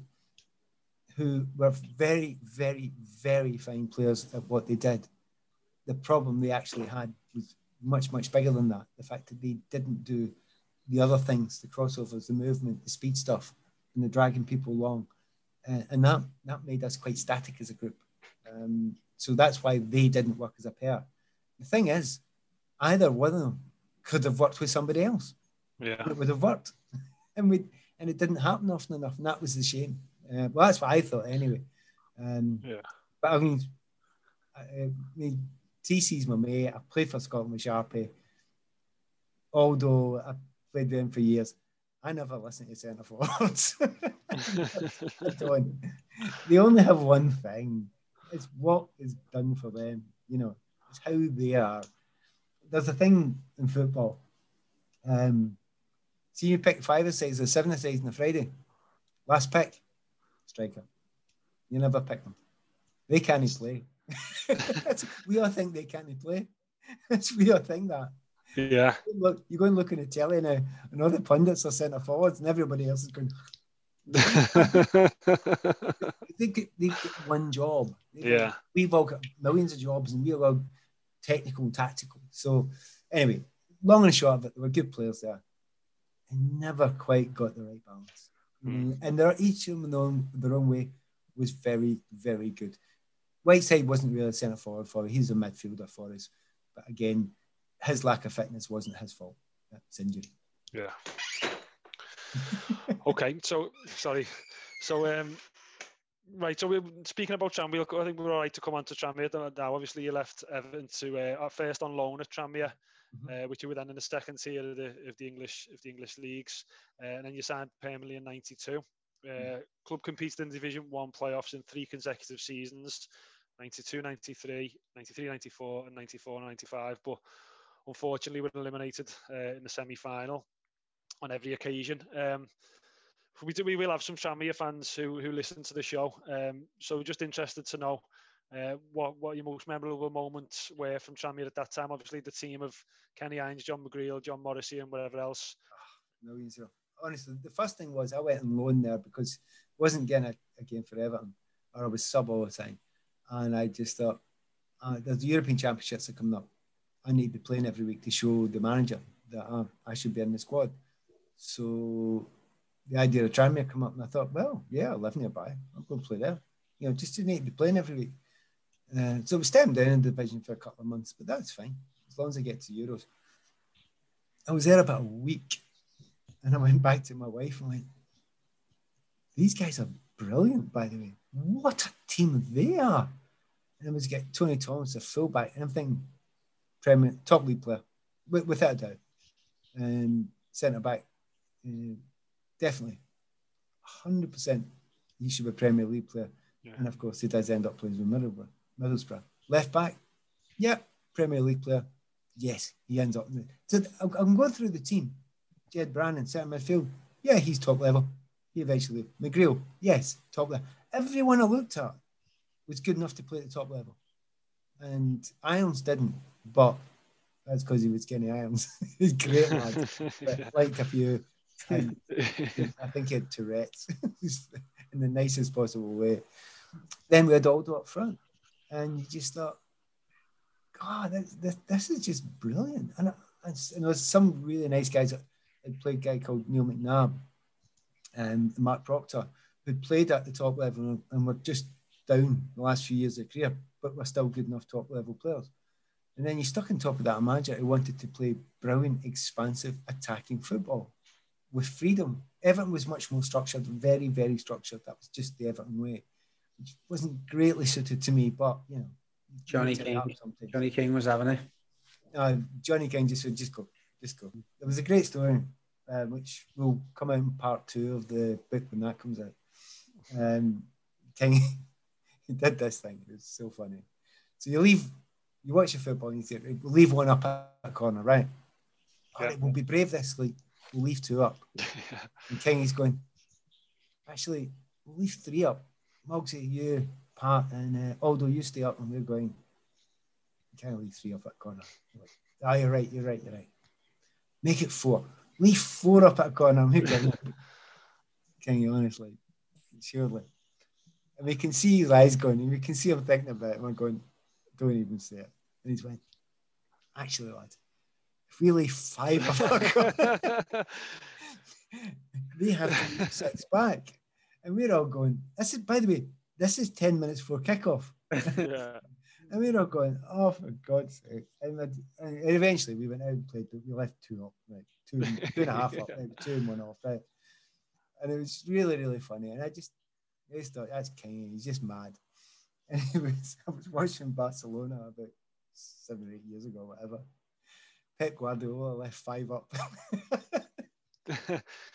S5: were very, very, very fine players at what they did. The problem they actually had was much, much bigger than that. The fact that they didn't do the other things, the crossovers, the movement, the speed stuff, and the dragging people along. And that made us quite static as a group. So that's why they didn't work as a pair. The thing is, either one of them could have worked with somebody else. Yeah. It would have worked. And it didn't happen often enough. And that was the shame. Well, that's what I thought anyway. But I mean, TC's my mate. I played for Scotland with Sharpie. Although I played with him for years, I never listened to centre forwards. I don't. They only have one thing. It's what is done for them. You know, it's how they are. There's a thing in football. See, you pick 5-a-sides or 7-a-sides on a Friday. Last pick, striker. You never pick them. They can't play. We all think they can't play. We all think that.
S6: Yeah.
S5: Look, you go and look in the telly now, and all the pundits are centre forwards, and everybody else is going. they get one job. We've all got millions of jobs, and we're all technical and tactical. So, anyway, long and short of it, there were good players there, and never quite got the right balance. And they're each of them in their own way was very, very good. Whiteside wasn't really a centre forward for us. He's a midfielder for us, but again, his lack of fitness wasn't his fault. It's injury.
S6: Yeah. Okay. So sorry. So right. So we're speaking about Tranmere. I think we're all right to come on to Tranmere now. Obviously, you left Everton to first on loan at Tranmere, which you were then in the second tier of the English leagues, and then you signed permanently in '92. Club competed in Division 1 playoffs in 3 consecutive seasons, 92, 93, 93, 94, and 94, 95. But unfortunately, we're eliminated in the semi-final on every occasion. We will have some Tranmere fans who listen to the show. So just interested to know what your most memorable moments were from Tranmere at that time. Obviously, the team of Kenny Hines, John McGreal, John Morrissey, and whatever else.
S5: Millions of. Honestly, the first thing was I went on loan there because I wasn't getting a game for Everton, or I was sub all the time. And I just thought, there's the European Championships that are coming up. I need to be playing every week to show the manager that I should be in the squad. So the idea of Tranmere come up, and I thought, well, yeah, I live nearby. I'm going to play there. You know, just to need to be playing every week. So we stayed down in the division for a couple of months, but that's fine as long as I get to Euros. I was there about a week, and I went back to my wife and went, these guys are brilliant, by the way. What a team they are. And I was getting Tony Thomas, a fullback, and I'm thinking, Premier, top league player, without a doubt. And centre back, definitely, 100%. He should be a Premier League player. Yeah. And of course, he does end up playing with Middlesbrough. Left back, yeah, Premier League player. Yes, he ends up. So I'm going through the team. Jed Brannan, centre midfield, yeah, he's top level. He eventually, McGreal, yes, top level. Everyone I looked at was good enough to play at the top level. And Irons didn't, but that's because he was Kenny Irons. He's great, lad. But like a few, I think he had Tourette's in the nicest possible way. Then we had Aldo up front, and you just thought, God, this is just brilliant. And there's some really nice guys. I played a guy called Neil McNabb and Mark Proctor, who played at the top level and were just down the last few years of their career, but were still good enough top level players. And then you stuck on top of that a manager who wanted to play brilliant, expansive, attacking football with freedom. Everton was much more structured, very, very structured. That was just the Everton way, which wasn't greatly suited to me, but, you know.
S4: Johnny King was having it.
S5: Johnny King just said, just go. There was a great story, which will come out in part 2 of the book when that comes out. King, he did this thing. It was so funny. So you watch your football and you think, we'll leave one up at a corner, right? All right, we'll be brave this week. We'll leave 2 up. And King is going, actually, we'll leave 3 up. Mugsy, you, Pat, and Aldo, you stay up. And we're going, you can't leave 3 up at a corner. Like, you're right. Make it 4. Leave 4 up at a corner. I'm hooking. King, honestly, surely. And we can see his eyes going, and we can see him thinking about it. And we're going, don't even say it. And he's went, actually, lad, if we leave 5 up at a corner, they have to leave 6 back. And we're all going, this is, by the way, this is 10 minutes before kickoff. Yeah. And we're all going, oh, for God's sake. And eventually we went out and played, but we left 2 up, right? 2.5 up, right? 2 and 1 off, right? And it was really, really funny. And I just thought, that's King, he's just mad. And I was watching Barcelona about 7 or 8 years ago, whatever. Pep Guardiola left 5 up.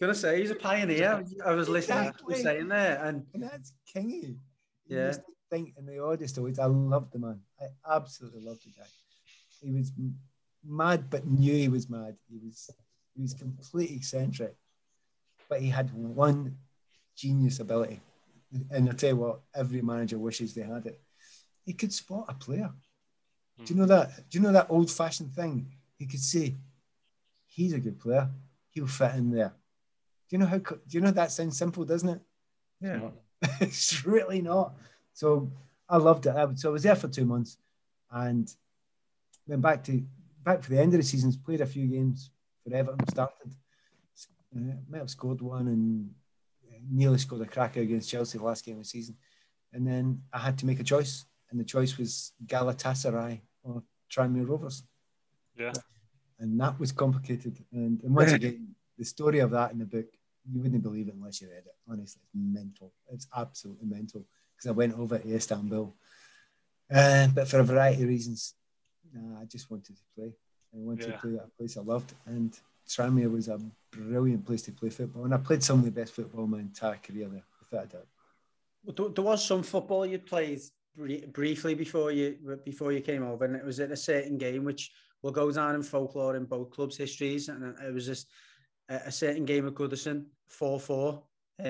S4: Gonna say he's a pioneer. I was listening to you saying there, and
S5: that's kingy.
S4: Yeah.
S5: Used to think in the oddest of ways. I loved the man. I absolutely loved the guy. He was mad, but knew he was mad. He was completely eccentric, but he had one genius ability, and I'll tell you what, every manager wishes they had it. He could spot a player. Do you know that? Do you know that old-fashioned thing? He could say, "He's a good player. He'll fit in there." Do you know that sounds simple, doesn't it?
S4: yeah,
S5: It's really not. So I loved it. So I was there for 2 months, and went back for the end of the season. Played a few games for Everton. Started. Might have scored one, and nearly scored a cracker against Chelsea the last game of the season. And then I had to make a choice, and the choice was Galatasaray or Tranmere Rovers.
S6: Yeah.
S5: And that was complicated. And once again, the story of that in the book, you wouldn't believe it unless you read it. Honestly, it's mental. It's absolutely mental. Because I went over to Istanbul. But for a variety of reasons, I just wanted to play. I wanted to play at a place I loved. And Tranmere was a brilliant place to play football. And I played some of the best football my entire career there, without a doubt.
S4: Well, there was some football you played briefly before you came over, and it was in a certain game which will go down in folklore in both clubs' histories, and it was just a certain game at Goodison, 4-4.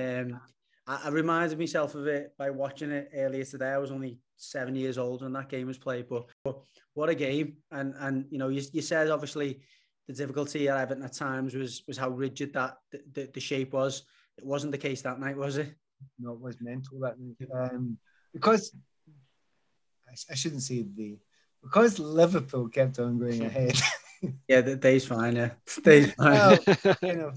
S4: I reminded myself of it by watching it earlier today. I was only 7 years old when that game was played, but what a game! And you know, you said obviously the difficulty at Everton at times was how rigid that the shape was. It wasn't the case that night, was it?
S5: No, it was mental that night. Because I shouldn't say because Liverpool kept on going ahead.
S4: Yeah, the day's fine. Yeah, day's fine.
S5: Well, you know,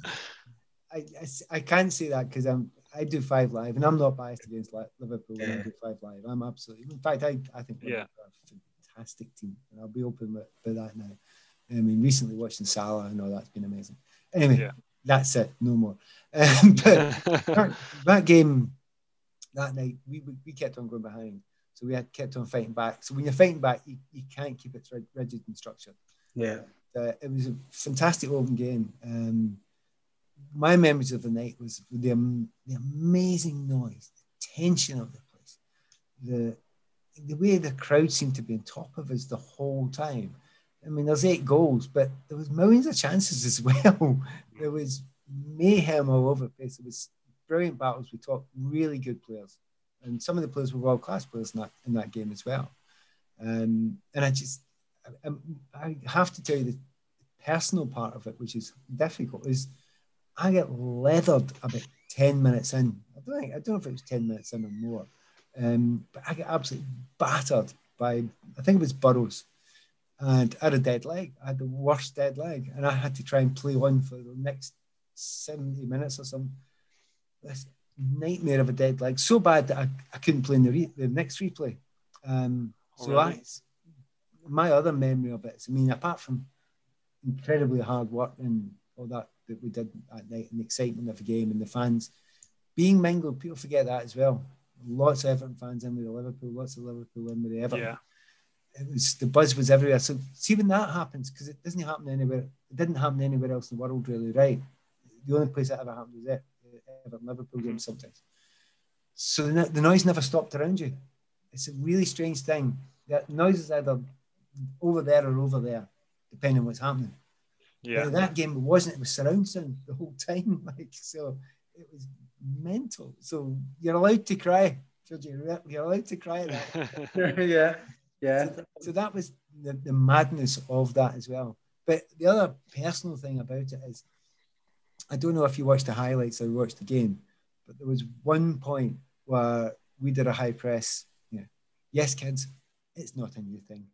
S5: I can't say that because I do 5 Live, and I'm not biased against Liverpool when I do 5 Live. I'm absolutely. In fact, I think Liverpool are a fantastic team, and I'll be open with that now. I mean, recently watching Salah, I know that's been amazing. Anyway, that's it. No more. But that game that night, we kept on going behind, so we had kept on fighting back. So when you're fighting back, you can't keep it rigid and structured.
S4: Yeah,
S5: it was a fantastic open game. My memories of the night was the amazing noise, the tension of the place, the way the crowd seemed to be on top of us the whole time. I mean, there's 8 goals, but there was millions of chances as well. There was mayhem all over the place. There was brilliant battles. We talked really good players, and some of the players were world-class players in that game as well. And I have to tell you the personal part of it, which is difficult, is I get leathered about 10 minutes in. I don't know if it was 10 minutes in or more, but I get absolutely battered by, I think it was Burrows. And I had a dead leg. I had the worst dead leg. And I had to try and play on for the next 70 minutes or something. This nightmare of a dead leg. So bad that I couldn't play in the next replay. My other memory of it is, I mean, apart from incredibly hard work and all that we did at night and the excitement of the game and the fans being mingled, people forget that as well. Lots of Everton fans in with the Liverpool, lots of Liverpool in with the Everton. Yeah. The buzz was everywhere. So see when that happens, because it doesn't happen anywhere. It didn't happen anywhere else in the world, really, right? The only place that ever happened was Everton Liverpool game sometimes. So the noise never stopped around you. It's a really strange thing. That noise is either over there or over there, depending on what's happening. Yeah. But that game it was surround sound the whole time. So it was mental. So you're allowed to cry, Georgie. You're allowed to cry at that.
S4: Yeah.
S5: So that was the madness of that as well. But the other personal thing about it is, I don't know if you watched the highlights or you watched the game, but there was one point where we did a high press. Yeah. Yes, kids, it's not a new thing.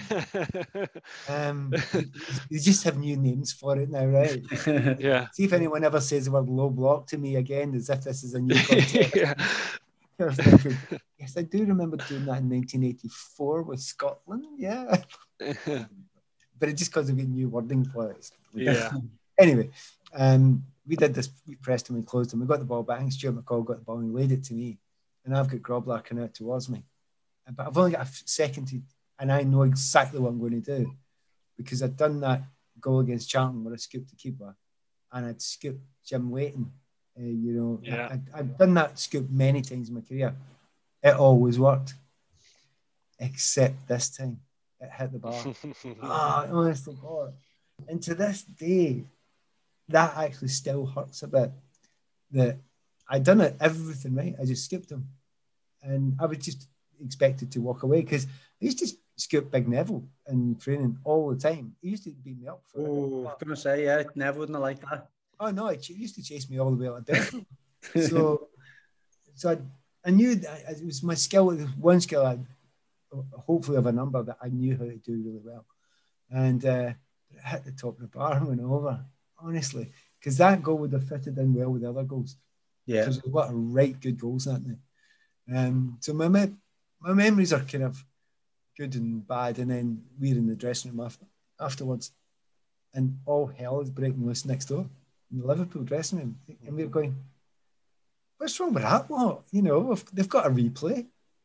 S5: You just have new names for it now, right?
S6: Yeah.
S5: See if anyone ever says the word low block to me again, as if this is a new concept.
S6: Yeah.
S5: Yes, I do remember doing that in 1984 with Scotland. Yeah. But it just because we get new wording for it.
S6: Yeah.
S5: Anyway, we did this. We pressed him and closed him. We got the ball back. I think Stuart McCall got the ball and he laid it to me. And I've got Grobler coming out towards me. But I've only got a second and I know exactly what I'm going to do. Because I'd done that goal against Charlton where I scooped the keeper. and I'd scoop Jim Leighton.
S6: Yeah.
S5: I've done that scoop many times in my career. It always worked, except this time it hit the bar. Honestly, God. And to this day, that actually still hurts a bit. That I'd done everything right. I just scooped him, and I was just expected to walk away because I used to scoop Big Neville in training all the time. He used to beat me up for it.
S4: I was going to say, yeah, Neville wouldn't have liked that.
S5: Oh no, he used to chase me all the way out of Devon. so I knew that it was my skill. One skill I hopefully have a number that I knew how to do really well, and it hit the top of the bar and went over. Honestly, because that goal would have fitted in well with the other goals.
S4: Yeah,
S5: because there's a lot of right good goals that night. So my memories are kind of good and bad, and then we're in the dressing room afterwards, and all hell is breaking loose next door in the Liverpool dressing room, and we're going, "What's wrong with that lot? They've got a replay,"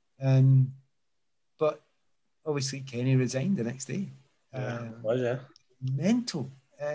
S5: but obviously Kenny resigned the next day. Mental.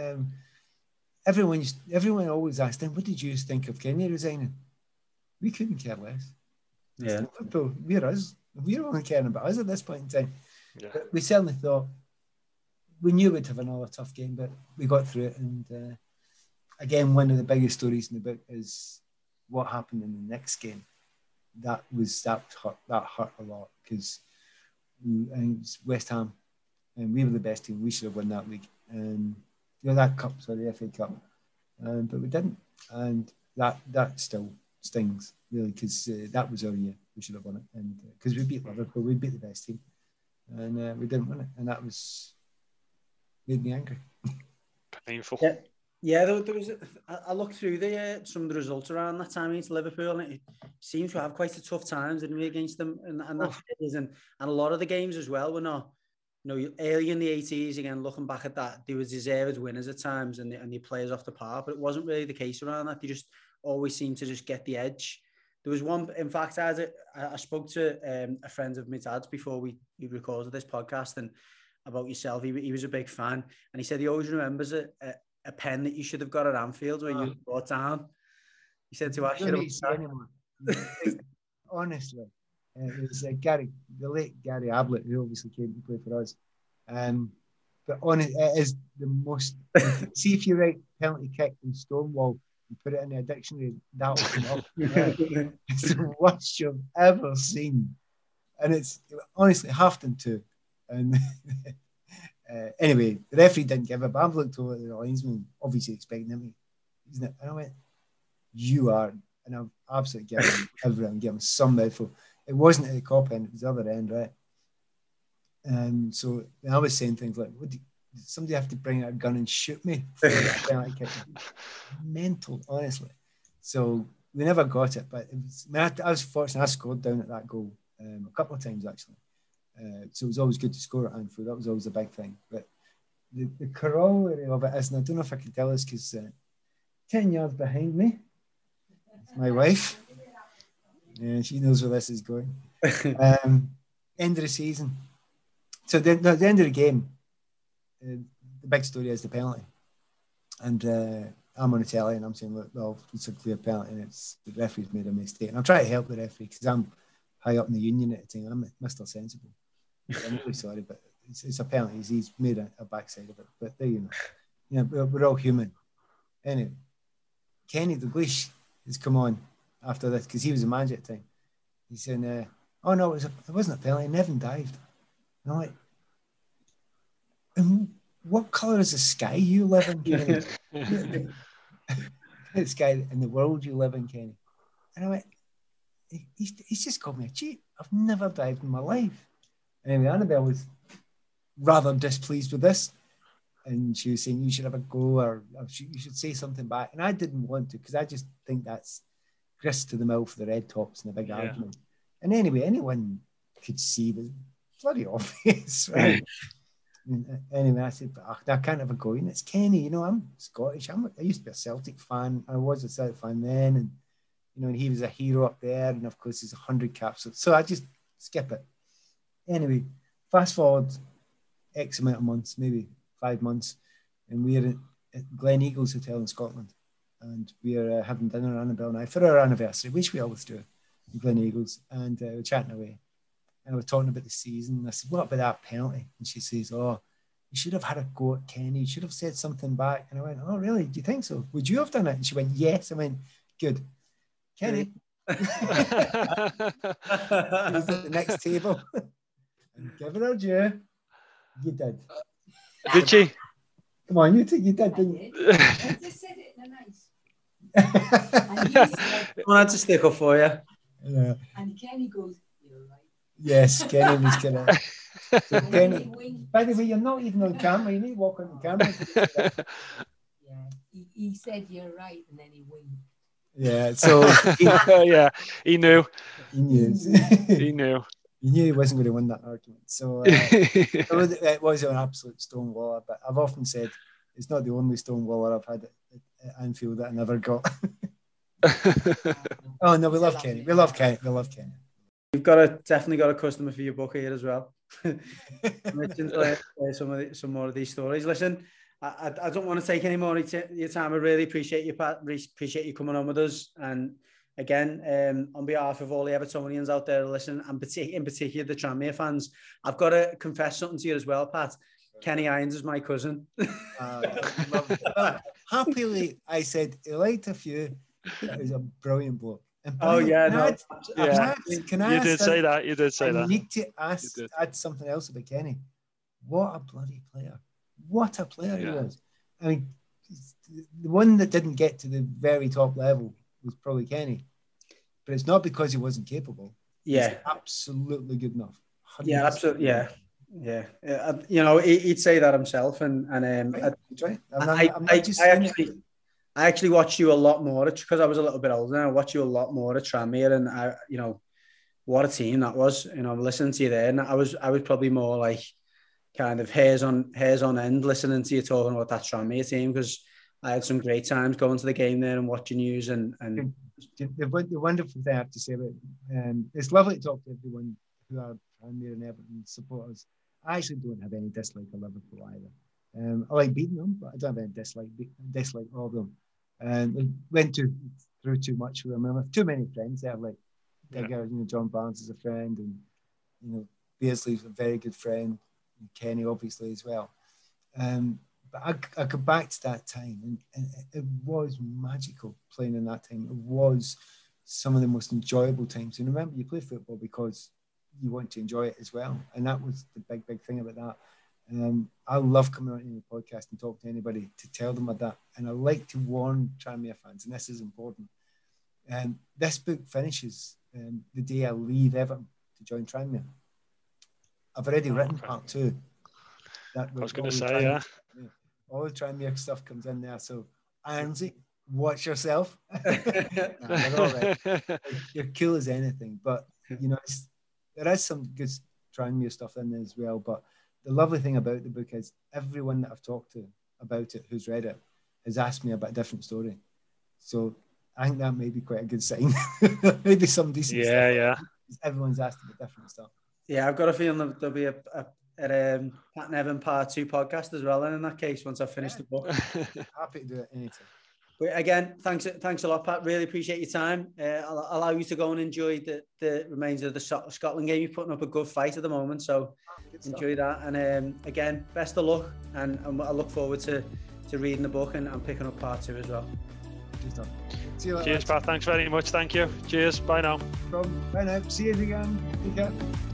S5: Everyone always asked him, "What did you think of Kenny resigning?" We couldn't care less.
S4: Yeah,
S5: Liverpool, we're only caring about us at this point in time.
S6: Yeah.
S5: But we certainly thought we knew we'd have another tough game, but we got through it. And again, one of the biggest stories in the book is what happened in the next game. That hurt a lot because it's West Ham, and we were the best team. We should have won that league. That cup, the FA Cup, but we didn't, and that still stings really because that was our year. We should have won it, and because we beat Liverpool, we beat the best team, and we didn't win it, and that made me angry.
S6: Painful.
S4: Yeah. There was. I looked through some of the results around that time against Liverpool, and it seems to have quite a tough times, didn't we, against them, and that phase, and a lot of the games as well were not. Early in the 80s, again, looking back at that, they were deserved winners at times and they players off the park, but it wasn't really the case around that. They just always seemed to just get the edge. There was one, in fact, I spoke to a friend of my dad's before we recorded this podcast and about yourself. He was a big fan, and he said he always remembers a pen that you should have got at Anfield where you brought down. He said to ask you
S5: honestly. It was the late Gary Ablett, who obviously came to play for us. But it is the most. See if you write penalty kick in Stonewall and put it in a dictionary, that will come up. It's the worst you've ever seen, and it's honestly Hafton too. And anyway, the referee didn't give it, but I've looked over at the linesman, obviously expecting him, isn't it? And I went, "You are," and I've absolutely given him everything, given him some mouthful. It wasn't at the Kop end, it was the other end, right? So I was saying things like, did somebody have to bring out a gun and shoot me? Mental, honestly. So we never got it, but I was fortunate. I scored down at that goal a couple of times, actually. So it was always good to score at Anfield. That was always a big thing. But the corollary of it is, and I don't know if I can tell this because 10 yards behind me is my wife. Yeah, she knows where this is going. End of the season. So at the end of the game, the big story is the penalty. And I'm on the telly and I'm saying, "Look, well, it's a clear penalty and the referee's made a mistake." And I'm trying to help the referee because I'm high up in the union at the time. I'm Mr. Sensible. I'm really sorry, but it's a penalty. He's made a backside of it. But there you know. We're all human. Anyway, Kenny Dalglish has come on after this because he was the manager at the time. He's saying, "Oh no, it wasn't a penalty. Nevin dived." And I'm like, "And what colour is the sky you live in, Kenny? The sky in the world you live in, Kenny." And I went, he's just called me a cheat. I've never dived in my life. Anyway, Annabelle was rather displeased with this. And she was saying, "You should have a go or you should say something back." And I didn't want to because I just think that's grist to the mill for the Red Tops and a big argument. And anyway, anyone could see it was bloody obvious, right? Anyway, I said, "I can't have a go." And it's Kenny, I'm Scottish. I used to be a Celtic fan. I was a Celtic fan then. And, and he was a hero up there. And of course, he's 100 caps. So I just skip it. Anyway, fast forward X amount of months, maybe 5 months. And we're at Glen Eagles Hotel in Scotland, and we're having dinner, Annabelle and I, for our anniversary, which we always do in Glen Eagles, and we're chatting away. And we're talking about the season. And I said, what about that penalty? And she says, oh, you should have had a go at Kenny. You should have said something back. And I went, oh, really? Do you think so? Would you have done it? And she went, yes. I went, good. Kenny. He was at the next table. And give her a due. You did.
S6: Did she?
S5: Come on, you did, didn't you?
S7: I just said it in a nice.
S4: I had to stick up for you.
S5: Yeah.
S7: And Kenny goes, you're right.
S5: Yes, Kenny was correct. So
S7: And
S5: Kenny,
S7: he winked.
S5: by the way, you're not even on camera. You need to walk on the camera.
S7: Yeah, he said you're right, and then he winked.
S5: Yeah, so
S6: yeah, he knew.
S5: he knew.
S6: He knew.
S5: He knew he wasn't going to win that argument. So it was an absolute stonewaller. But I've often said it's not the only stonewaller I've had at Anfield that I never got. Oh no, we love Kenny. We love Kenny.
S4: You've definitely got a customer for your book here as well. some more of these stories. Listen, I don't want to take any more of your time. I really appreciate you, Pat. Appreciate you coming on with us. And again, on behalf of all the Evertonians out there listening, and in particular the Tranmere fans, I've got to confess something to you as well, Pat. Kenny Irons is my cousin.
S5: Happily, I said he liked a few. He's a brilliant bloke.
S4: Oh yeah,
S5: Can I
S6: You did say that. You did say
S5: I
S6: that.
S5: need to add something else about Kenny. What a bloody player! What a player he was. I mean, the one that didn't get to the very top level was probably Kenny, but it's not because he wasn't capable.
S4: Yeah,
S5: he's absolutely good enough. 100%.
S4: Yeah, absolutely. Yeah. You know, he'd say that himself, and I actually watched you a lot more because I was a little bit older. I watched you a lot more at Tranmere, and what a team that was. You know, listening to you there, and I was probably more like kind of hairs on end listening to you talking about that Tranmere team, because I had some great times going to the game there and watching you. And
S5: the wonderful thing I have to say about it's lovely to talk to everyone who are Tranmere and Everton supporters. I actually don't have any dislike of Liverpool either. I like beating them, but I don't have any dislike of them. And we went through too much with them. I have too many friends there, like Digger, John Barnes is a friend, and Beardsley's a very good friend, and Kenny obviously as well. But I go back to that time, and it was magical playing in that time. It was some of the most enjoyable times. And remember, you play football because you want to enjoy it as well, and that was the big thing about that. I love coming on any podcast and talk to anybody to tell them about that. And I like to warn Tranmere fans, and this is important. This book finishes the day I leave Everton to join Tranmere. I've already written part 2.
S6: I was going to say,
S5: all the Tranmere stuff comes in there. So, Ironsy, watch yourself. You're all right. You're cool as anything. But, there is some good Tranmere stuff in there as well. But the lovely thing about the book is everyone that I've talked to about it, who's read it, has asked me about a different story. So I think that may be quite a good sign. Maybe some decent stuff.
S6: Yeah.
S5: Everyone's asked about different stuff.
S4: Yeah, I've got a feeling there'll be a Pat Nevin Part 2 podcast as well. And in that case, once I've finished the book.
S5: Happy to do it anytime.
S4: But again, thanks a lot, Pat. Really appreciate your time. I'll allow you to go and enjoy the remainder of the Scotland game. You're putting up a good fight at the moment, so enjoy that. And again, best of luck, and I look forward to reading the book and picking up Part 2 as well.
S5: Good stuff. See you later.
S6: Cheers, Pat. Thanks very much. Thank you. Cheers. Bye now.
S5: Bye now. See you again. Take care.